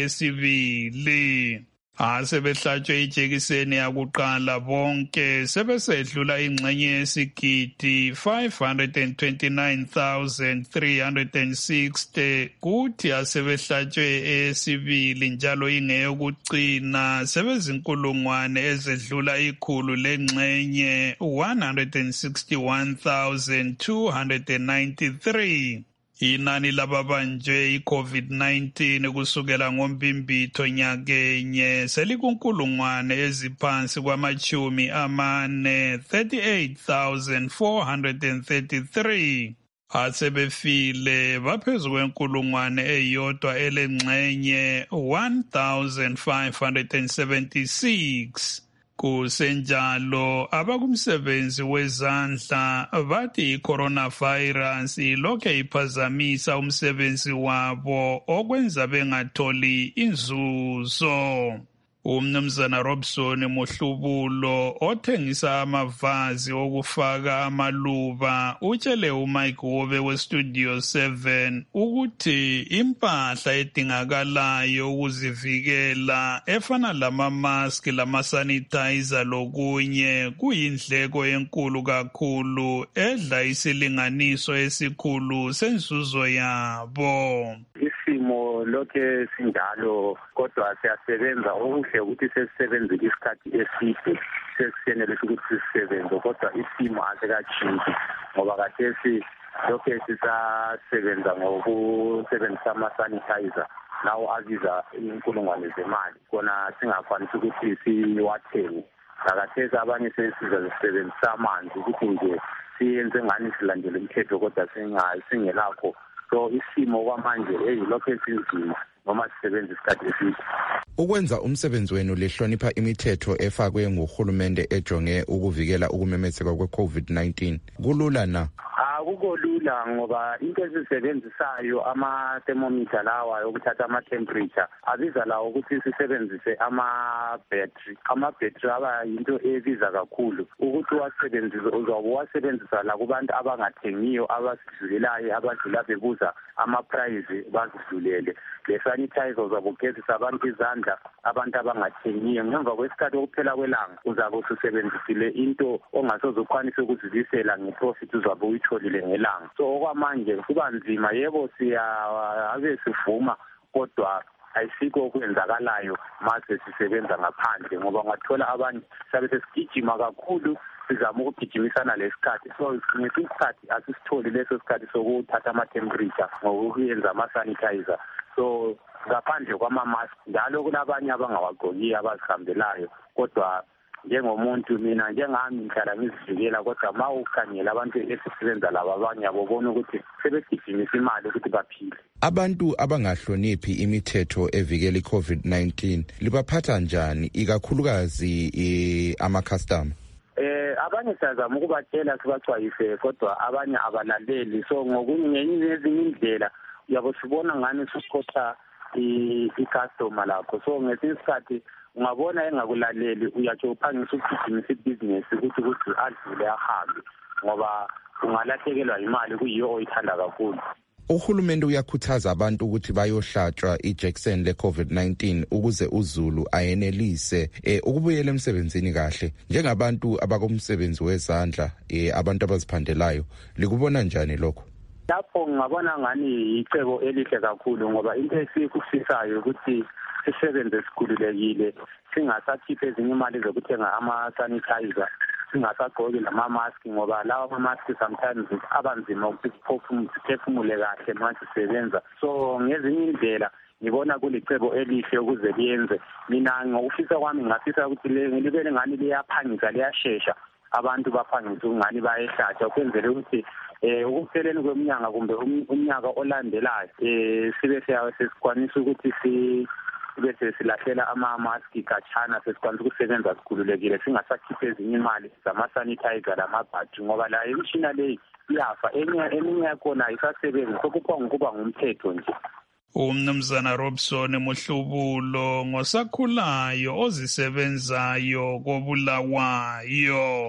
eyesibili. Asebehlatshwe ijekiseni yakuqala bonke sebesedlula ingxenye yesigidi five hundred twenty-nine thousand three hundred sixty kuthi asebehlatshwe eyesibili njalo ingeyokucina sebezinkulungwane ezedlula ikhulu lengxenye one hundred sixty-one thousand two hundred ninety-three. Inani lababanjwe i-COVID nineteen kusukela ngoMbimbitho nyakenye selikunkulungwane eziphansi kwamachumi amane thirty-eight thousand four hundred thirty-three. Asebefile baphezu kwenkulungwane eyodwa elengxenye one thousand five hundred seventy-six. Kusenjalo abakumsebenzi wezandla bathi i-coronavirus ilokhe iphazamisa umsebenzi wabo okwenza bengatholi inzuzo. Umnumzana Robson Muhlubulo othengisa amavazi okufaka amaluba utshele uMike Wobe weStudio seven ukuthi impahla edingakalayo ukuzivikela efana lama-mask lama-sanitizer lokunye kuyindleko enkulu kakhulu edla isilinganiso esikhulu senzuzo yabo. Isimo lokhe sinjalo kodwa siyasebenza okuhle ukuthi sesisebenze isikhathi eside sesiyenelisa ukuthi sisebenze kodwa isimo asikatshintshi ngoba kathesi lokhe sisasebenza ngokusebenzisa ama-sanitizer lawo abiza inkulungwane zemali kona singakwanisi ukuthi siwathenge. Ngakathesi abanye sesizasebenzisa amanzi ukuthi nje siyenze ngani silandele imithetho kodwa singelakho. So so isimo kwamanje eyilokho esinzima noma sisebenza isikhathi eside. Ukwenza umsebenzi wenu lihlonipha imithetho efakwe nguhulumende ejonge ukuvikela ukumemetheka kwe-COVID nineteen. Kulula na? Akukolula ngoba into esisebenzisayo ama-thermometer lawa yokuthatha ama-temperature abiza lawo ukuthi sisebenzise ama-battery. Ama-battery aba yinto ebiza kakhulu ukuthi wasebenzise uzobe wasebenzisa la kubantu abangathengiyo abasidlulelayo abadlula bebuza ama-price basidlulele. Le sanitizer uzabe ugezisa abantu izandla abantu abangathengiyo ngemva kwesikhathi okuphela kwelanga uzabe ususebenzisile into ongasoze ukwanise ukuzibisela ngeprofit uzabe uyitholile ngelanga. So okwamanje kuba nzima, yebo siyabe sivuma kodwa ayisikho okwenzakalayo mase sisebenza ngaphandle ngoba ungathola abanye sabe sesigijima kakhulu sizama ukugijimisana lesikhathi, so ngesikhathi asisitholi leso sikhathi sokuthatha ama-temperature ngokuyenza ama-sanitizer. So ngaphandle kwama-mask njalo kulabanye abangawagqokiyo abazihambelayo kodwa njengomuntu mina njengami ngihlala ngizivikela kodwa ma ukhangela abantu esisebenza laba abanye abobona ukuthi sebegijimisa imali ukuthi baphile. Abantu abangahloniphi imithetho evikela i-COVID nineteen libaphatha njani ikakhulukazi ama-customer? Eh abanye siyazama ukubatshela sibacwayise kodwa abanye abalaleli, so ngokunye ezinye indlela uyabo sibona ngani sikhotha i-customer lakho, so ngesinye isikhathi ungabona engakulaleli uyatsho uphangisa ukugijimisa ibhizinesi ukuthi ukuthi adlule ahambe ngoba ungalahlekelwa imali kuyiyo oyithanda kakhulu. Uhulumende uyakhuthaza abantu ukuthi bayohlatshwa ijekiseni le-COVID nineteen ukuze uZulu ayenelise eh, ukubuyela emsebenzini kahle. Njengabantu abakumsebenzi wezandla eh, abantu abaziphandelayo likubona njani lokho? Lapho ngabona ngani icebo elihle kakhulu ngoba into esikufisayo ukuthi sisebenze sikhululekile, singasakhiphe ezinye imali zokuthenga ama-sanitizer, singasagqoki lama-mask ngoba lawa ama-mask sometimes abanzima ukuthi siphefumule kahle ma sisebenza. So ngezinye indlela ngibona kulicebo elihle ukuze liyenze. Mina ngokufisa kwami ngafisa ukuthi libe ngani liyaphangisa liyashesha abantu baphangisa ungani bayehlatshwa kwenzele ukuthi eh ukupheleni kweminyaka kumbe umnyaka olandelayo eh sibe sesikwanisa ukuthi si bese silahlela ama-mask kachana sesikwanisa ukusebenza sikhululekile singasakhiphe ezinye imali zama-sanitizer lamabhathi ngoba la imishina leyi iyafa eminye yakhona ayisasebenzi sokupha ngokuba ngumthetho nje. Umnumzana Robson Muhlubulo ngosakhulayo ozisebenzayo koBulawayo.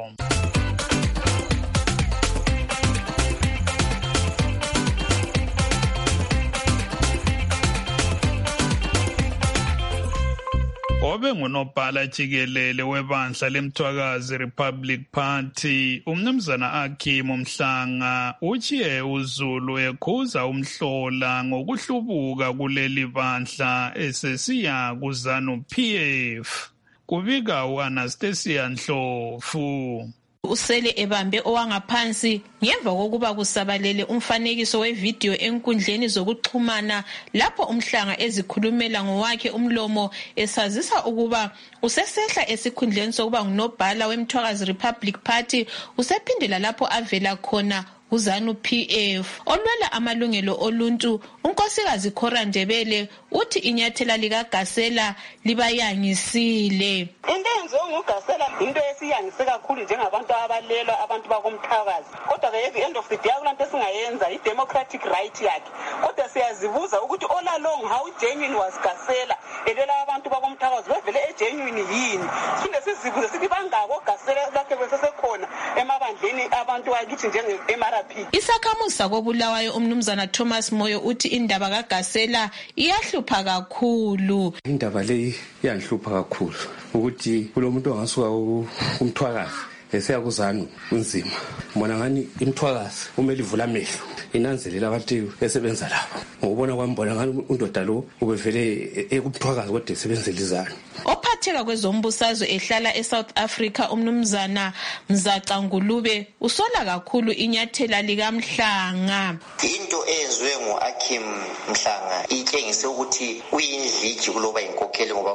Obe ngunobhala jikelele webandla leMthwakazi Republic Party umnumzana Akim Mhlanga uthi uZulu ekhuza umhlola ngokuhlubuka kuleli bandla esesiya kuZanu P F. Kubika uAnastasia Ndlovu. Usele ebambe owangaphansi ngemva kokuba kusabalele umfanekiso wevideo enkundleni zokuxhumana lapho Umhlanga ezikhulumela ngowakhe umlomo esazisa ukuba usesehla esikhundleni sokuba ngunobhala weMthwakazi Republic Party usephindela lapho avela khona uZanu P F. Olwela amalungelo oluntu unkosikazi Khora Ndebele uthi inyathela likaGasela libayangisile. Into enziwe nguGasela into esiyangise kakhulu njengabantu abalelwa abantu bakomthakazi. Kodwa ke at the end of the day akulanto esingayenza i-democratic right yakhe. Kodwa siyazibuza ukuthi all along how genuine was Gasela elela abantu bakomthakazi bevele egenuine yini. Sinde sizibuze sithi bangako Gasela lakhe besesekhona emabandleni abantu akithi njenge-M R P. Isakhamuza koBulawayo umnumzana Thomas Moyo uthi indaba kaGasela iyahlupha kakhulu. Indaba le iyahlupha kakhulu ukuthi kulomuntu ongasuka umthwakazi eseya kuZanu unzima. Mbona ngani imthwakazi umele ivula amehlo inanzelela abantu esebenza lapha. Ngokubona kwami mbona ngani undoda lo ubevele ekumthwakazi kodwa esebenzela iZanu. Ophatheka kwezombusazwe ehlala eSouth Africa umnumzana Mzaca Ngulube usola kakhulu inyathela likaMhlanga. Into ezwe ngoAkim Mhlanga itshengise ukuthi uyindliji kuloba inkokheli ngoba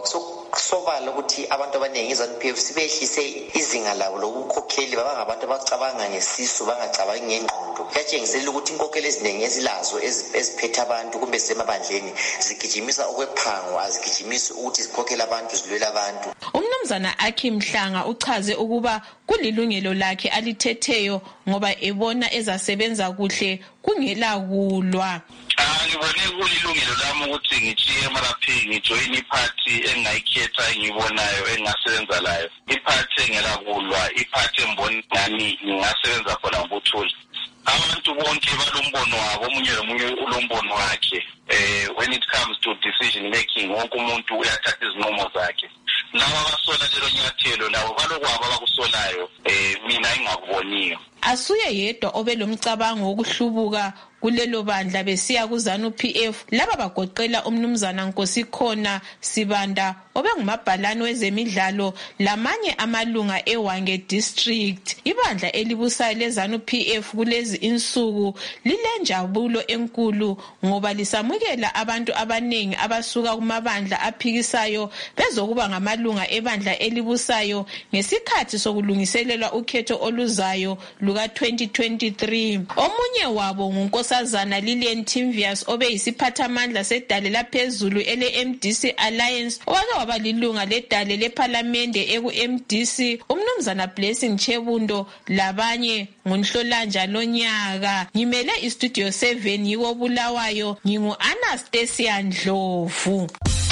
kusobala ukuthi abantu abaningi i-ZANU P F sibehlise izinga labo lokukhokheli baba ngabantu abacabanga ngesisu bangacabangi ngengqondo. Kuyatshengisela ukuthi inkokheli eziningi ezilazo eziphethe abantu kumbe zisemabandleni zigijimisa okwephango, azigijimisi ukuthi zikhokhele abantu zilwela abantu. Umnumzana Aki Mhlanga uchaze ukuba kulilungelo lakhe alithetheyo ngoba ebona ezasebenza kuhle kungela kulwa. Ngibone kulilungelo lami ukuthi ngichiye M R P ngijoyine iphathi engayikhetha engibonayo engasebenza layo. Iphathi engela kulwa, iphathi embona ngani ngingasebenza khona ngobuthuli. Abantu bonke balombono wabo, omunye nomunye ulombono wakhe. Eh when it comes to decision making wonke umuntu uyathatha izinqumo zakhe. Laba abasola lelo nyathelo nabo balokwabo abakusolayo eh mina engakuboniyo. Asuye yedwa obelomcabango wokuhlubuka kulelo bandla besiya kuZANU P F laba bagoqela umnumzana Nkosikhona Sibanda obengumabhalane wezemidlalo lamanye amalunga eWange district. Ibandla elibusayo leZANU P F kulezi insuku lilenjabulo enkulu ngoba lisamukela abantu abanengi abasuka kumabandla aphikisayo bezokuba ngamalunga ebandla elibusayo ngesikhathi sokulungiselelwa ukhetho oluzayo luka twenty twenty-three. Omunye wabo ngunkosazana Lilian Timvius obeyisiphathamandla sedale laphezulu ele M D C Alliance owake waba lilunga ledale leParliamente eku M D C, umnumzana Blessing Chebundo labanye ngonhlolanja lonyaka. Ngimele istudio seven yiwo Bulawayo, ngingu Anastasia Ndlovu.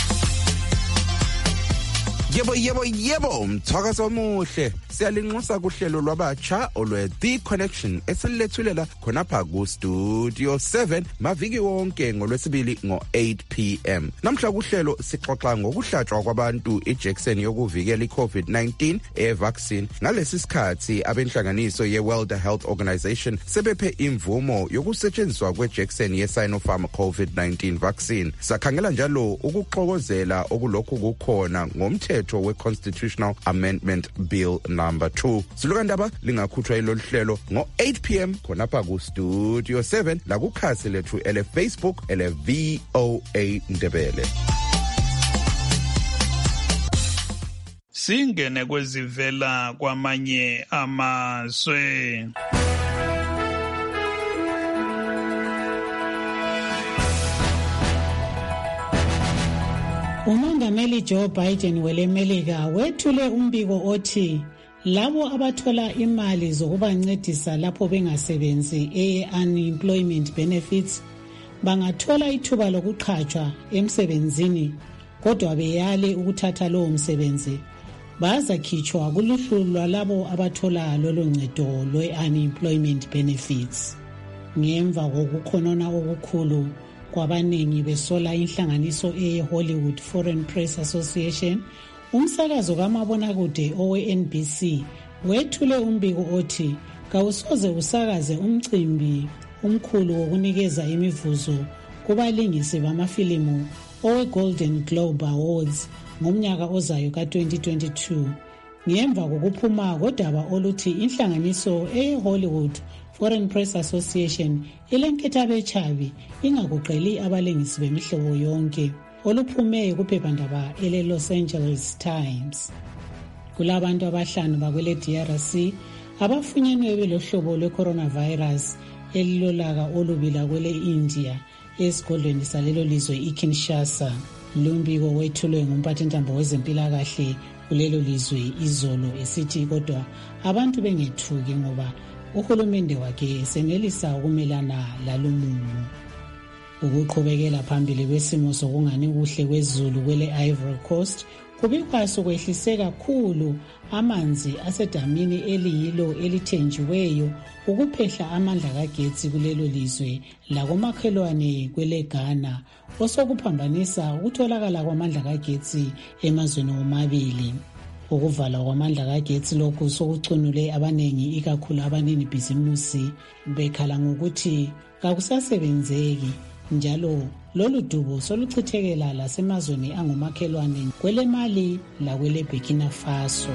Yebo yebo yebo mthakazo omuhle siyalinxusa kuhlelo lwabatsha olwe The Connection esilethulela khonapha ku Studio seven maviki wonke ngolwesibili ngo eight p m Namhla kuhlelo sixoxa ngokuhlatshwa kwabantu iJackson yokuvikela iCovid nineteen e-vaccine. Ngalesi sikhathi abenhlanganiso ye-World Health Organization sebephe imvumo yokusetshenziswa kweJackson ye-Sinopharm COVID nineteen vaccine. Sakhangela njalo ukuxokozela okulokhu kukhona ngomthetho we-Constitutional Amendment Bill number two. Silukandaba lingakhutshwa ilolu hlelo ngo eight p m khonapha ku Studio seven la kukhasi lethu ele Facebook ele V O A Ndebele. Singene kwezivela kwamanye amazwe. Umongameli Joe Biden welemelika wethule umbiko othi labo abathola imali zokubancedisa lapho bengasebenzi e-unemployment benefits bangathola ithuba lokuqhatshwa emsebenzini kodwa beyale ukuthatha lowo msebenzi bazakhitshwa kuluhlu lwalabo abathola lolo ncedo lwe-unemployment benefits. Ngemva kokukhonona okukhulu kwabaningi besola inhlanganiso e-Hollywood Foreign Press Association, umsakazo kamabonakude owe-N B C wethule umbiko othi kawusoze usakaze umcimbi umkhulu wokunikeza imivuzo kubalingisi bamafilimu owe-Golden Globe Awards ngomnyaka ozayo ka twenty twenty-two ngemva kokuphuma kodaba oluthi inhlanganiso e-Hollywood Foreign Press Association ilenketha bechabi ingakuqeli abalingisi bemihlobo yonke oluphume kuphephandaba ele Los Angeles Times. Kulabantu abahlanu bakwele D R C abafunyenwe belohlobo lwe-coronavirus elilolaka olubila kwele India esigodlweni salelo lizwe iKinshasa. Lumbiko wethulwe ngumphathintambo wezempilakahle kulelo lizwe izolo esithi kodwa abantu bengethuki ngoba uhulumende wakhe senelisa ukumelana lalumumo. Ukuqhubekela phambili kwesimo sokungani kuhle kwezulu kwele Ivory Coast kubikwa sokwehlise kakhulu amanzi asedamini eliyilo elithenjiweyo ukuphehla amandla kagetsi kulelo lizwe lakomakhelwane kwele Ghana osokuphambanisa ukutholakala kwamandla kagetsi emazweni omabili. Ukuvala kwamandla kagetsi lokhu sokucunule abanengi ikakhulu abanini bhizimusi bekhala ngokuthi kakusasebenzeki njalo lolu dubo soluchithekela lasemazweni angumakhelwane kwele Mali lakwele Burkina Faso.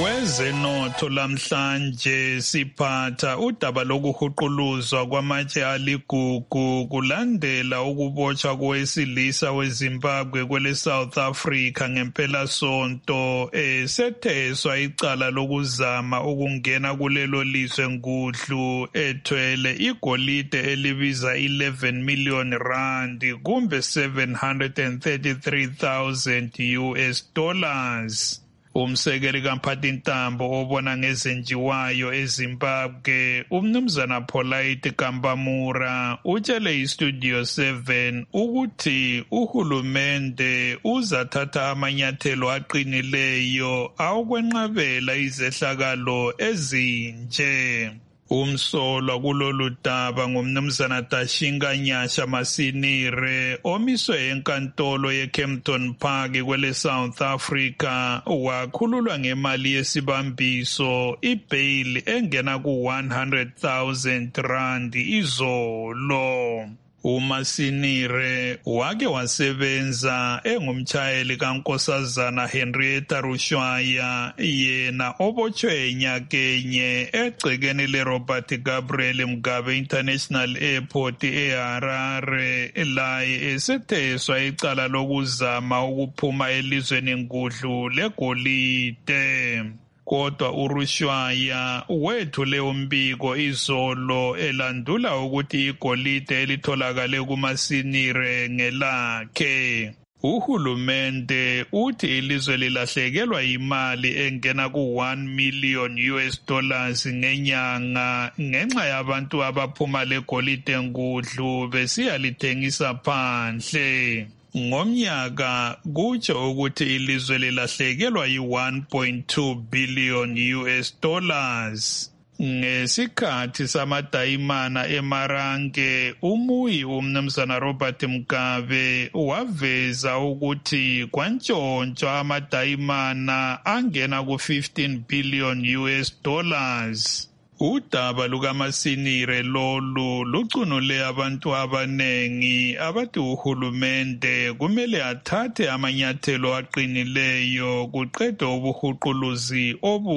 Kwezenotho lamhlanje siphatha udaba lokuhuquluzwa kwamatshe aligugu kulandela ukubotshwa kowesilisa weZimbabwe kwele South Africa ngempela sonto esetheswa icala lokuzama ukungena kulelo lizwe ngudlu ethwele igolide elibiza eleven million rand kumbe seven hundred thirty-three thousand U S dollars. Umsekeli kaMphathintambo obona ngezenjiwayo eZimbabwe umnumzana Polite Kambamura utshele iStudio seven ukuthi uhulumende uzathatha amanyathelo aqinileyo awokwenqabela izehlakalo ezinje. Umsolwa kulolu daba ngumnumzana Dashinga Nyasha Masinire omiswe enkantolo yeKempton Park kwele South Africa wakhululwa ngemali yesibambiso ibail engena ku one hundred thousand rand izolo. uMasinire wake wasebenza engumtshayeli kaNkosazana Henrietta Rushwaya yena obotshwe nyakenye egcekeni leRobert Gabriel Mugabe International Airport eHarare laye esetheswa icala lokuzama ukuphuma elizweni ngudlu legolide. Kodwa uRushwaya wethule umbiko izolo elandula ukuthi igolide elitholakale kuMasinire ngelakhe. Uhulumende uthi ilizwe lilahlekelwa imali engena ku one million U S dollars ngenyanga ngenxa yabantu abaphuma legolide ngudlu besiya lithengisa phandle. Ngomnyaka kutsho ukuthi ilizwe lilahlekelwa yi one point two billion U S dollars. Ngesikhathi samadayimana eMarange umuyi umnumzana Robert Mugabe waveza ukuthi kwantshontshwa amadayimana angena ku fifteen billion U S dollars. Udaba lukaMasinire lolu lucunule abantu abanengi abathi uhulumende kumele athathe amanyathelo aqinileyo kuqede ubuhuquluzi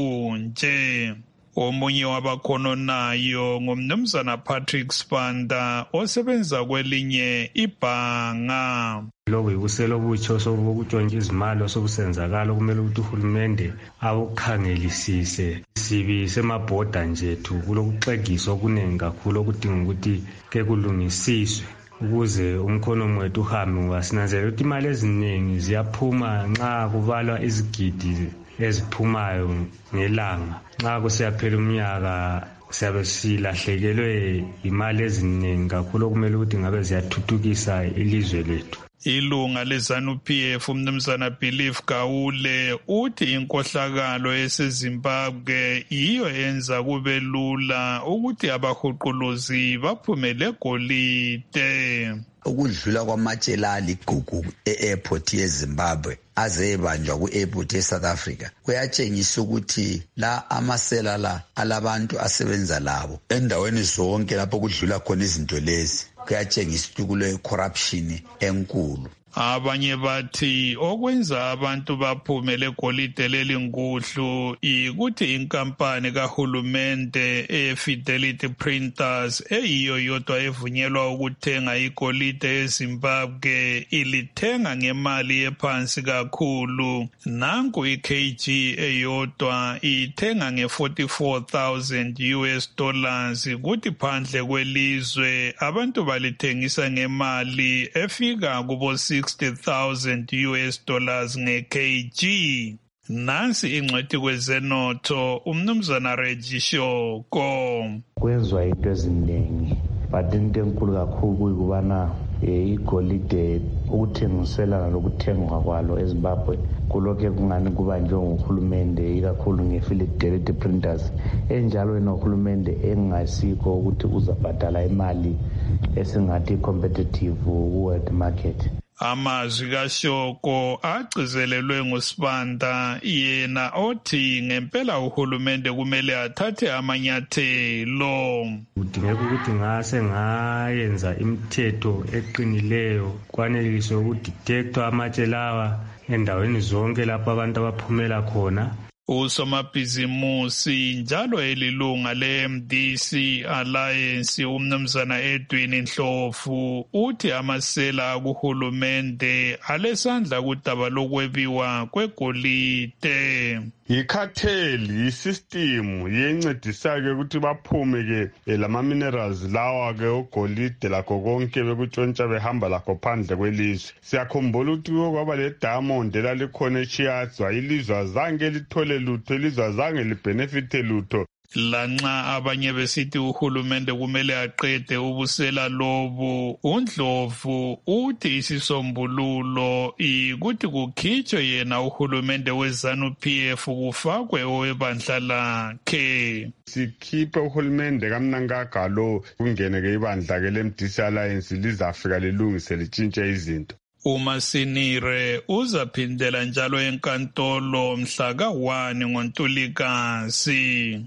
obunje. Omunye wabakhononayo ngumnumzana Patrick Spanda osebenza kwelinye ibhanga. Lobu yibuselo obutsho sobukutshontsha izimali osobusenzakala kumele ukuthi uhulumende awukhangelisise. Sibi semabhoda njethu kulokuxegiswa okuningi kakhulu okudinga ukuthi ke kulungisiswe ukuze umkhono wethu uhambe ngoba sinanzelela ukuthi imali eziningi ziyaphuma nxa kubalwa izigidi eziphumayo ngelanga. Nxa kusiyaphela umnyaka siyabe silahlekelwe imali eziningi kakhulu okumele ukuthi ngabe ziyathuthukisa ilizwe lethu. Ilunga leZANU P F umnumzana Belief Gawule uthi inkohlakalo eseZimbabwe yiyo yenza kube lula ukuthi abahuquluzi baphumele golide. Ukudlula kwamatshela aligugu e-airport yeZimbabwe aze ebanjwa ku-airport eSouth Africa kuyatshengisa ukuthi la amasela la alabantu asebenza labo endaweni zonke lapho kudlula khona izinto lezi kuyatshengisa ukuthi kule corruption enkulu. Abanye bathi okwenza abantu baphumele golide leli ngudlu ikuthi inkampani kahulumende eFidelity Printers eyiyo yodwa evunyelwa ukuthenga igolide eZimbabwe ilithenga ngemali ephansi kakhulu. Nanku i-K G eyodwa ithenga nge-forty-four thousand U S dollars kuthi phandle kwelizwe abantu balithengisa ngemali efika kubo sixty thousand U S dollars nge-K G. Nansi ingcwethi kwezenotho umnumzana Reggie Shoko. Kwenzwa into eziningi but into enkulu kakhulu kuyikubana igolide ukuthengiselana lokuthengwa kwalo eZimbabwe kulokhu kungani kuba njengohulumende ikakhulu ngeFidelity Printers enjalo yena uhulumende engasikho ukuthi uzabhadala imali esingathi competitive ku-world market. Amazwi kaShoko agcizelelwe nguSibanda yena othi ngempela uhulumende kumele athathe amanyathelo. Kudingeka ukuthi ngase ngayenza imithetho eqinileyo kwaneliswe ukudetector amatshe lawa endaweni zonke lapho abantu abaphumela khona. Usomabhizimusi njalo elilunga le-M D C Alliance umnumzana Edwin Ndlovu uthi amasela akuhulumende alesandla kudaba lokwebiwa kwegolide. Yikhatheli yisystem yencedisa-ke ukuthi baphume-ke lama-minerals lawa-ke ogolide lakho konke bekutshontsha behamba lakho phandle kwelizwe. Siyakhumbula ukuthi kwaba le-diamond elalikhona eChiadzwa, ilizwe azange lithole lutho, ilizwe azange libhenefithe lutho. Lanxa abanye besithi uhulumende kumele aqede ubusela lobu, uNdlovu uthi isisombululo ukuthi kukhitshwe yena uhulumende we-ZANU P F kufakwe owebandla lakhe. Sikhiphe uhulumende kamnankaka lo kungene-ke ibandla-ke le-M D C Alliance lizafika lilungise litshintshe izinto. uMasinire uzaphindela njalo enkantolo mhla ka one ngoNtulikazi.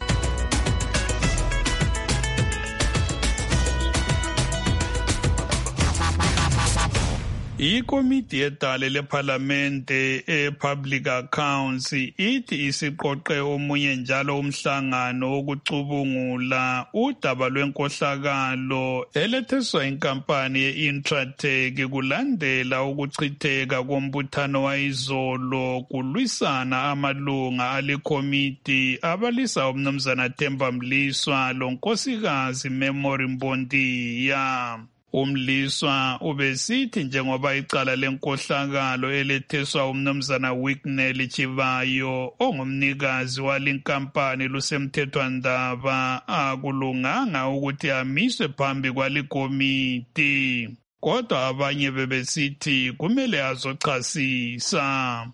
Ikomiti yedale lephalamende e-Public Accounts ithi isiqoqe omunye njalo umhlangano wokucubungula udaba lwenkohlakalo eletheswa inkampani ye-Intratech kulandela ukuchitheka kombuthano wayizolo kulwisana amalunga alikomiti abalisa umnumzana Themba Mliswa lonkosikazi Memory Mbondiya. Umliswa ubesithi njengoba icala lenkohlakalo eletheswa umnumzana Wicknell Chivayo ongumnikazi walinkampani lusemthethwandaba akulunganga ukuthi amiswe phambi kwalikomiti, kodwa abanye bebesithi kumele azochasisa.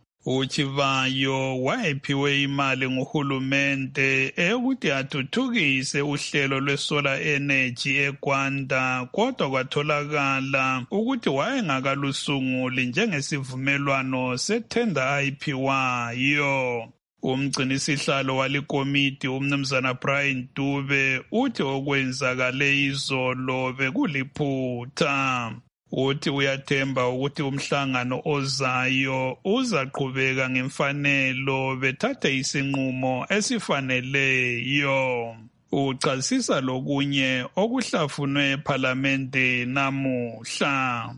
uChivayo wayephiwe imali nguhulumende ukuthi athuthukise uhlelo lwesolar energy eGwanda, kodwa kwatholakala ukuthi wayengakalusunguli njengesivumelwano sethenda ayiphiwayo. Umgcinisihlalo walikomiti umnumzana Brian Dube uthi okwenzakale izolo bekuliphutha. Uthi uyathemba ukuthi umhlangano ozayo uzaqhubeka ngemfanelo bethathe isinqumo esifaneleyo. Uchasisa lokunye okuhlafunwe ePhalamende namuhla.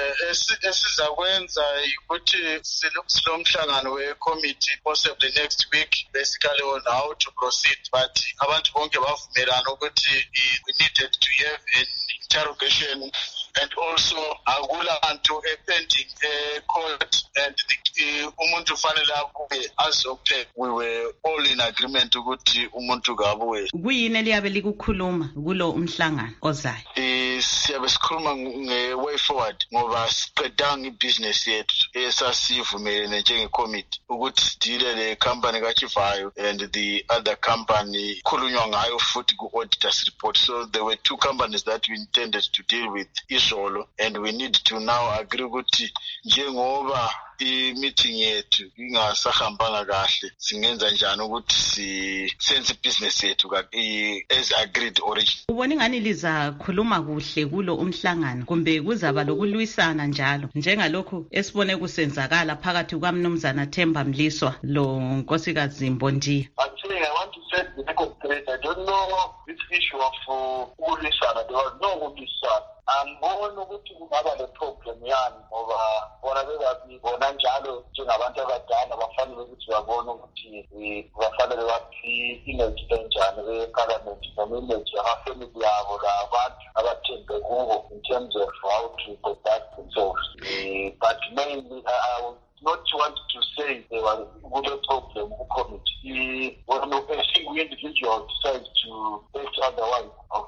Esizakwenza ukuthi silomhlangano we-committee possibly next week basically on how to proceed, but abantu bonke bavumelana ukuthi we needed to have an interrogation and also akulanto pending court and the umuntu fanele akube azophe. We were all in agreement ukuthi umuntu kabuye. Kuyini eliyabe likukhuluma kulo umhlangano ozayo? Eh siyabe sikhuluma nge-way forward ngoba siqedanga ibusiness yethu esasivumelene njengecommittee ukuthi sidile le company kaChivayo and the other company khulunywa ngayo futhi ku-auditors report. So there were two companies that we intended to deal with isolo, and we need to now agree ukuthi njengoba i-meeting yethu ingasahambanga kahle singenza njani ukuthi si sense business yethu as agreed origin. Ubona ingani liza khuluma kuhle kulo umhlangano kumbe kuzaba lokulwisana njalo njengalokho esibone kusenzakala phakathi kwamnumzana Themba Mliswa lo nkosikazi Mbondiya? Actually, I want to set the record straight. I don't know this issue of ukulwisana. There was no ukulwisana. Angibona ukuthi kungaba le-problem yani ngoba bona bebabi bona njalo njengabantu abadala bafanele ukuthi babone ukuthi bafanele bathi image enjani be-parliament noma image yamafamily yabo labantu abathembe kubo in terms of how to conduct themselves. But mainly I would not want to say there was a problem with the committee. When a individual decides to act otherwise,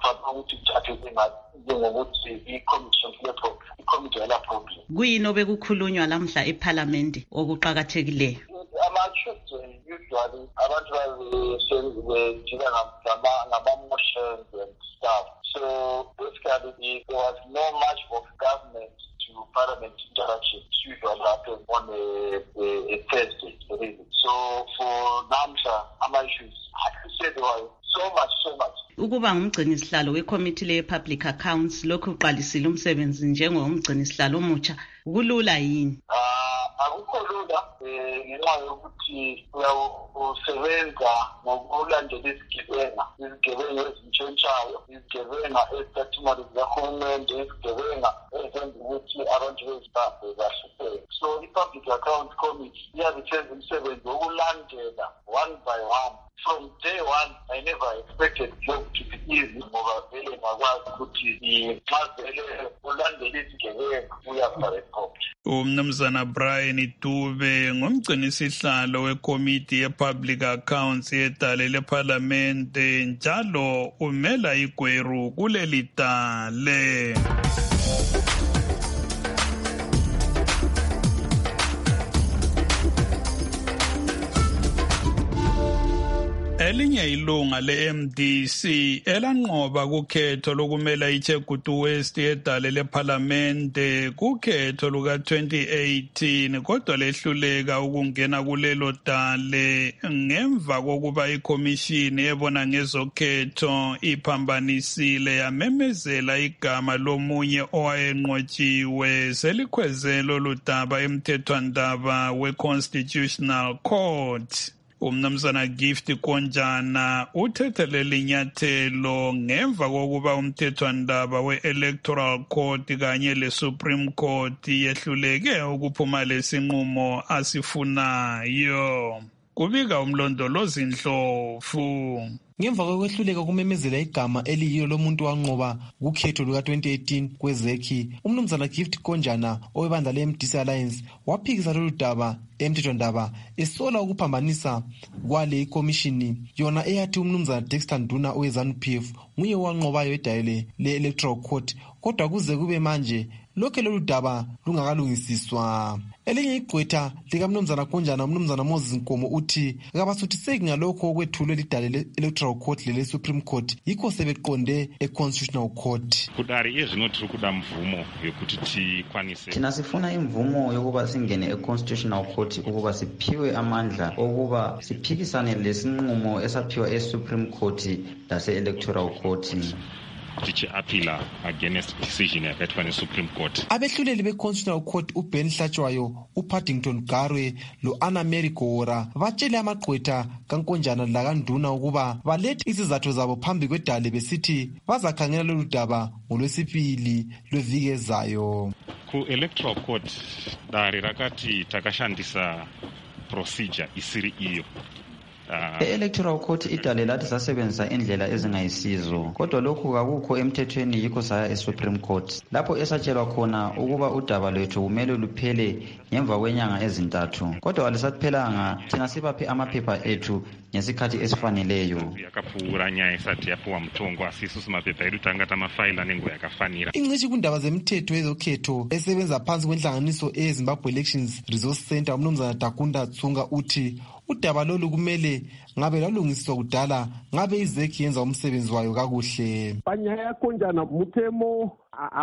kuyini obekukhulunywa lamhla ePhalamende okuqhakathekileyo? Ama-issues usually abantu bedila ngama-motions and stuff. So basically there was no much of government to Parliament interaction. It usually happens on a, a, a Thursday. Really. So for NAMSA, ama-issues, I could say there was so much, so much. Ukuba ngumgcinisihlalo weCommittee le-Public Accounts lokhu uqalisile umsebenzi njengomgcinisihlalo omutsha kulula yini? Ah, akukho lula um ngenxa yokuthi usebenza ngokulandela izigebenga izigebenga ezintshontshayo izigebenga ezithathimali zikahulumende izigebenga ezenza ukuthi abantu bezimbabwe bahlupheke. So i-Public Account Committee iyabe ithenza umsebenzi wokulandela one by one. From day one, I never expected job to be easy ngoba vele ngakwazi ukuthi xa vele ulandela izigebenga uyafarekhopha. Umnumzana Brian Dube ngumgcinisihlalo wekomiti ye-Public Accounts yedale leParlamente njalo umela igweru kuleli dale. Elinye ilunga le-M D C elanqoba kukhetho lokumela iChegutu West yedale leParlamente kukhetho luka twenty eighteen kodwa lehluleka ukungena kulelo dale ngemva kokuba ikomishini ebona ngezokhetho iphambanisile yamemezela igama lomunye owayenqotshiwe selikhwezelo ludaba emthethwandaba we-Constitutional Court. Umnumzana Gift Konjana uthethelele inyathelo ngemva kokuba umthethwandaba we-Electoral Court kanye le-Supreme Court yehluleke ukuphuma lesinqumo asifunayo. Kubika umlondolozi Ndlovu. Ngemva kokwehluleka kumemezela igama eliyilo lomuntu wanqoba kukhetho luka twenty eighteen kwezekhi, umnumzana Gift Konjana owebandla le-M D C Alliance waphikisa lolu daba emthethwandaba esola ukuphambanisa kwale ikomishini yona eyathi umnumzana Dexter Nduna owe-ZANU P F nguye wanqobayo edayele le-Electoral Court, kodwa kuze kube manje lokho lolu daba lungakalungisiswa. Elinye igqwetha likamnumzana Konjana umnumzana Moses Nkomo uthi kabasuthiseki ngalokho okwethulwe lidale le-Electoral Court lele-Supreme Court yikho sebeqonde e-Constitutional Court. Kudari ezvinoti kuda mvumo yokuti tikwanise. Thina sifuna imvumo yokuba singene e-Constitutional Court ukuba siphiwe amandla okuba siphikisane lesinqumo esaphiwa e-Supreme Court lase-Electoral Court. Tichi-appeala against decision yakathwa ne-Supreme Court. Abehluleli be-Constitutional Court uBen Hlatshwayo, uPaddington Garwe lo-Anna Mary Gora batshele amagqwetha kaNkonjana lakanduna ukuba balethe izizathu zabo phambi kwedale besithi bazakhangela lolu daba ngolwesibili lweviki ezayo. Ku-Electoral Court dari rakati takashandisa procedure isiri iyo. E-Electoral Court idale lathi sasebenzisa indlela ezingayisizo, kodwa lokhu kakukho emthethweni yikho saya e-Supreme Court lapho esatshelwa khona ukuba udaba lwethu kumele luphele ngemva kwenyanga ezintathu, kodwa walisaphelanga thina sibaphe amaphepha ethu ngesikhathi esifaneleyo. Yakapfuura nyaya isati yaphuwa mthongo asiso simaphepha edu tanga tamafayila nengo yakafanira. Ingcishi kundaba zemthetho ezokhetho esebenza phansi kwenhlanganiso e-Zimbabwe Elections Resource Center umnumzana Takunda Tsunga uthi udaba lolu kumele ngabe lalungiswa kudala ngabe izekhi yenza umsebenzi wayo kakuhle. Panyaya yaKonjana muthemo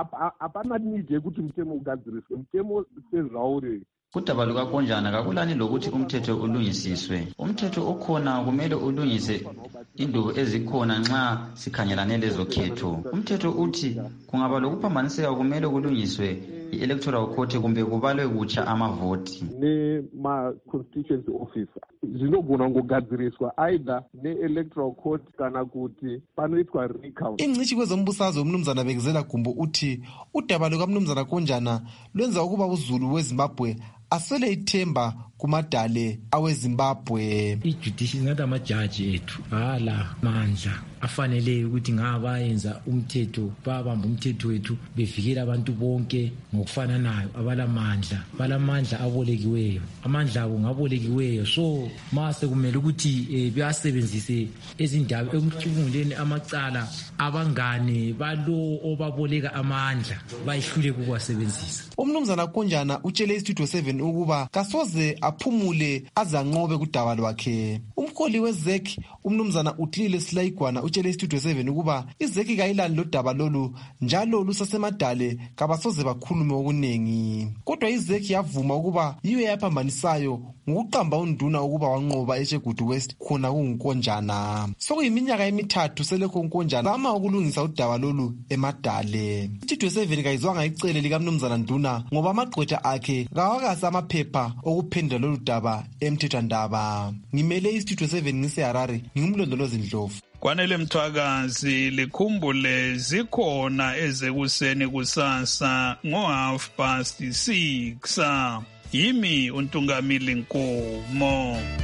apana need ukuthi muthemo ugadziriswe, muthemo sezvauri. Kudaba lukaKonjana kakulani lokuthi umthetho ulungisiswe. Umthetho okhona kumele ulungise indubo ezikhona nxa sikhangelane lezokhetho. Umthetho uthi kungaba lokuphambaniseka kumele kulungiswe i-Electoral Court kumbe kubalwe kutsha amavoti. Ne-ma-constituency officer zvinogona ngogadziriswa either ne-Electoral Court kana kuti panoitwa recount. Ingcishi kwezombusazwe umnumzana Bekezela Gumbo uthi udaba lukamnumzana Konjana lwenza ukuba uZulu weZimbabwe aswele ithemba kumadale aweZimbabwe. I-judiciary ngathi amajaji ethu hala mandla afanele ukuthi ngaba yenza umthetho babamba umthetho wethu bevikela abantu bonke ngokufananayo abalamandla balamandla abolekiweyo amandla abo ngabolekiweyo so mase kumele ukuthi eh, bayasebenzise ezindaba ekucubunguleni amacala abangane balo obaboleka amandla bayihlule kuwasebenzisa. Umnumzana Konjana utshele iStudio seven ukuba kasoze aphumule azanqobe kudaba lwakhe. umholi wezeki umnumzana utlile silayigwana utshele istudio seven ukuba izeki kayilani lodaba lolu njalo lusasemadale kabasoze bakhulume okuningi, kodwa izeki yavuma ukuba yiyo yaphambanisayo ngokuqamba unduna ukuba wanqoba eChegutu West khona kunguNkonjana. Sokuyiminyaka emithathu selekho uNkonjana zama ukulungisa udaba lolu emadale. Istudio seven kayizwanga icele likamnumzana Nduna ngoba amagqwetha akhe kawakasi amaphepha okuphendula lolu daba emthethwandaba. Ngimele istudio seven ngiseHarare, ngingumlondolozi Ndlovu. Kwanele Mthwakazi likhumbule zikhona ezekuseni kusasa ngo half past six. Yimi uNtungamili Nkomo.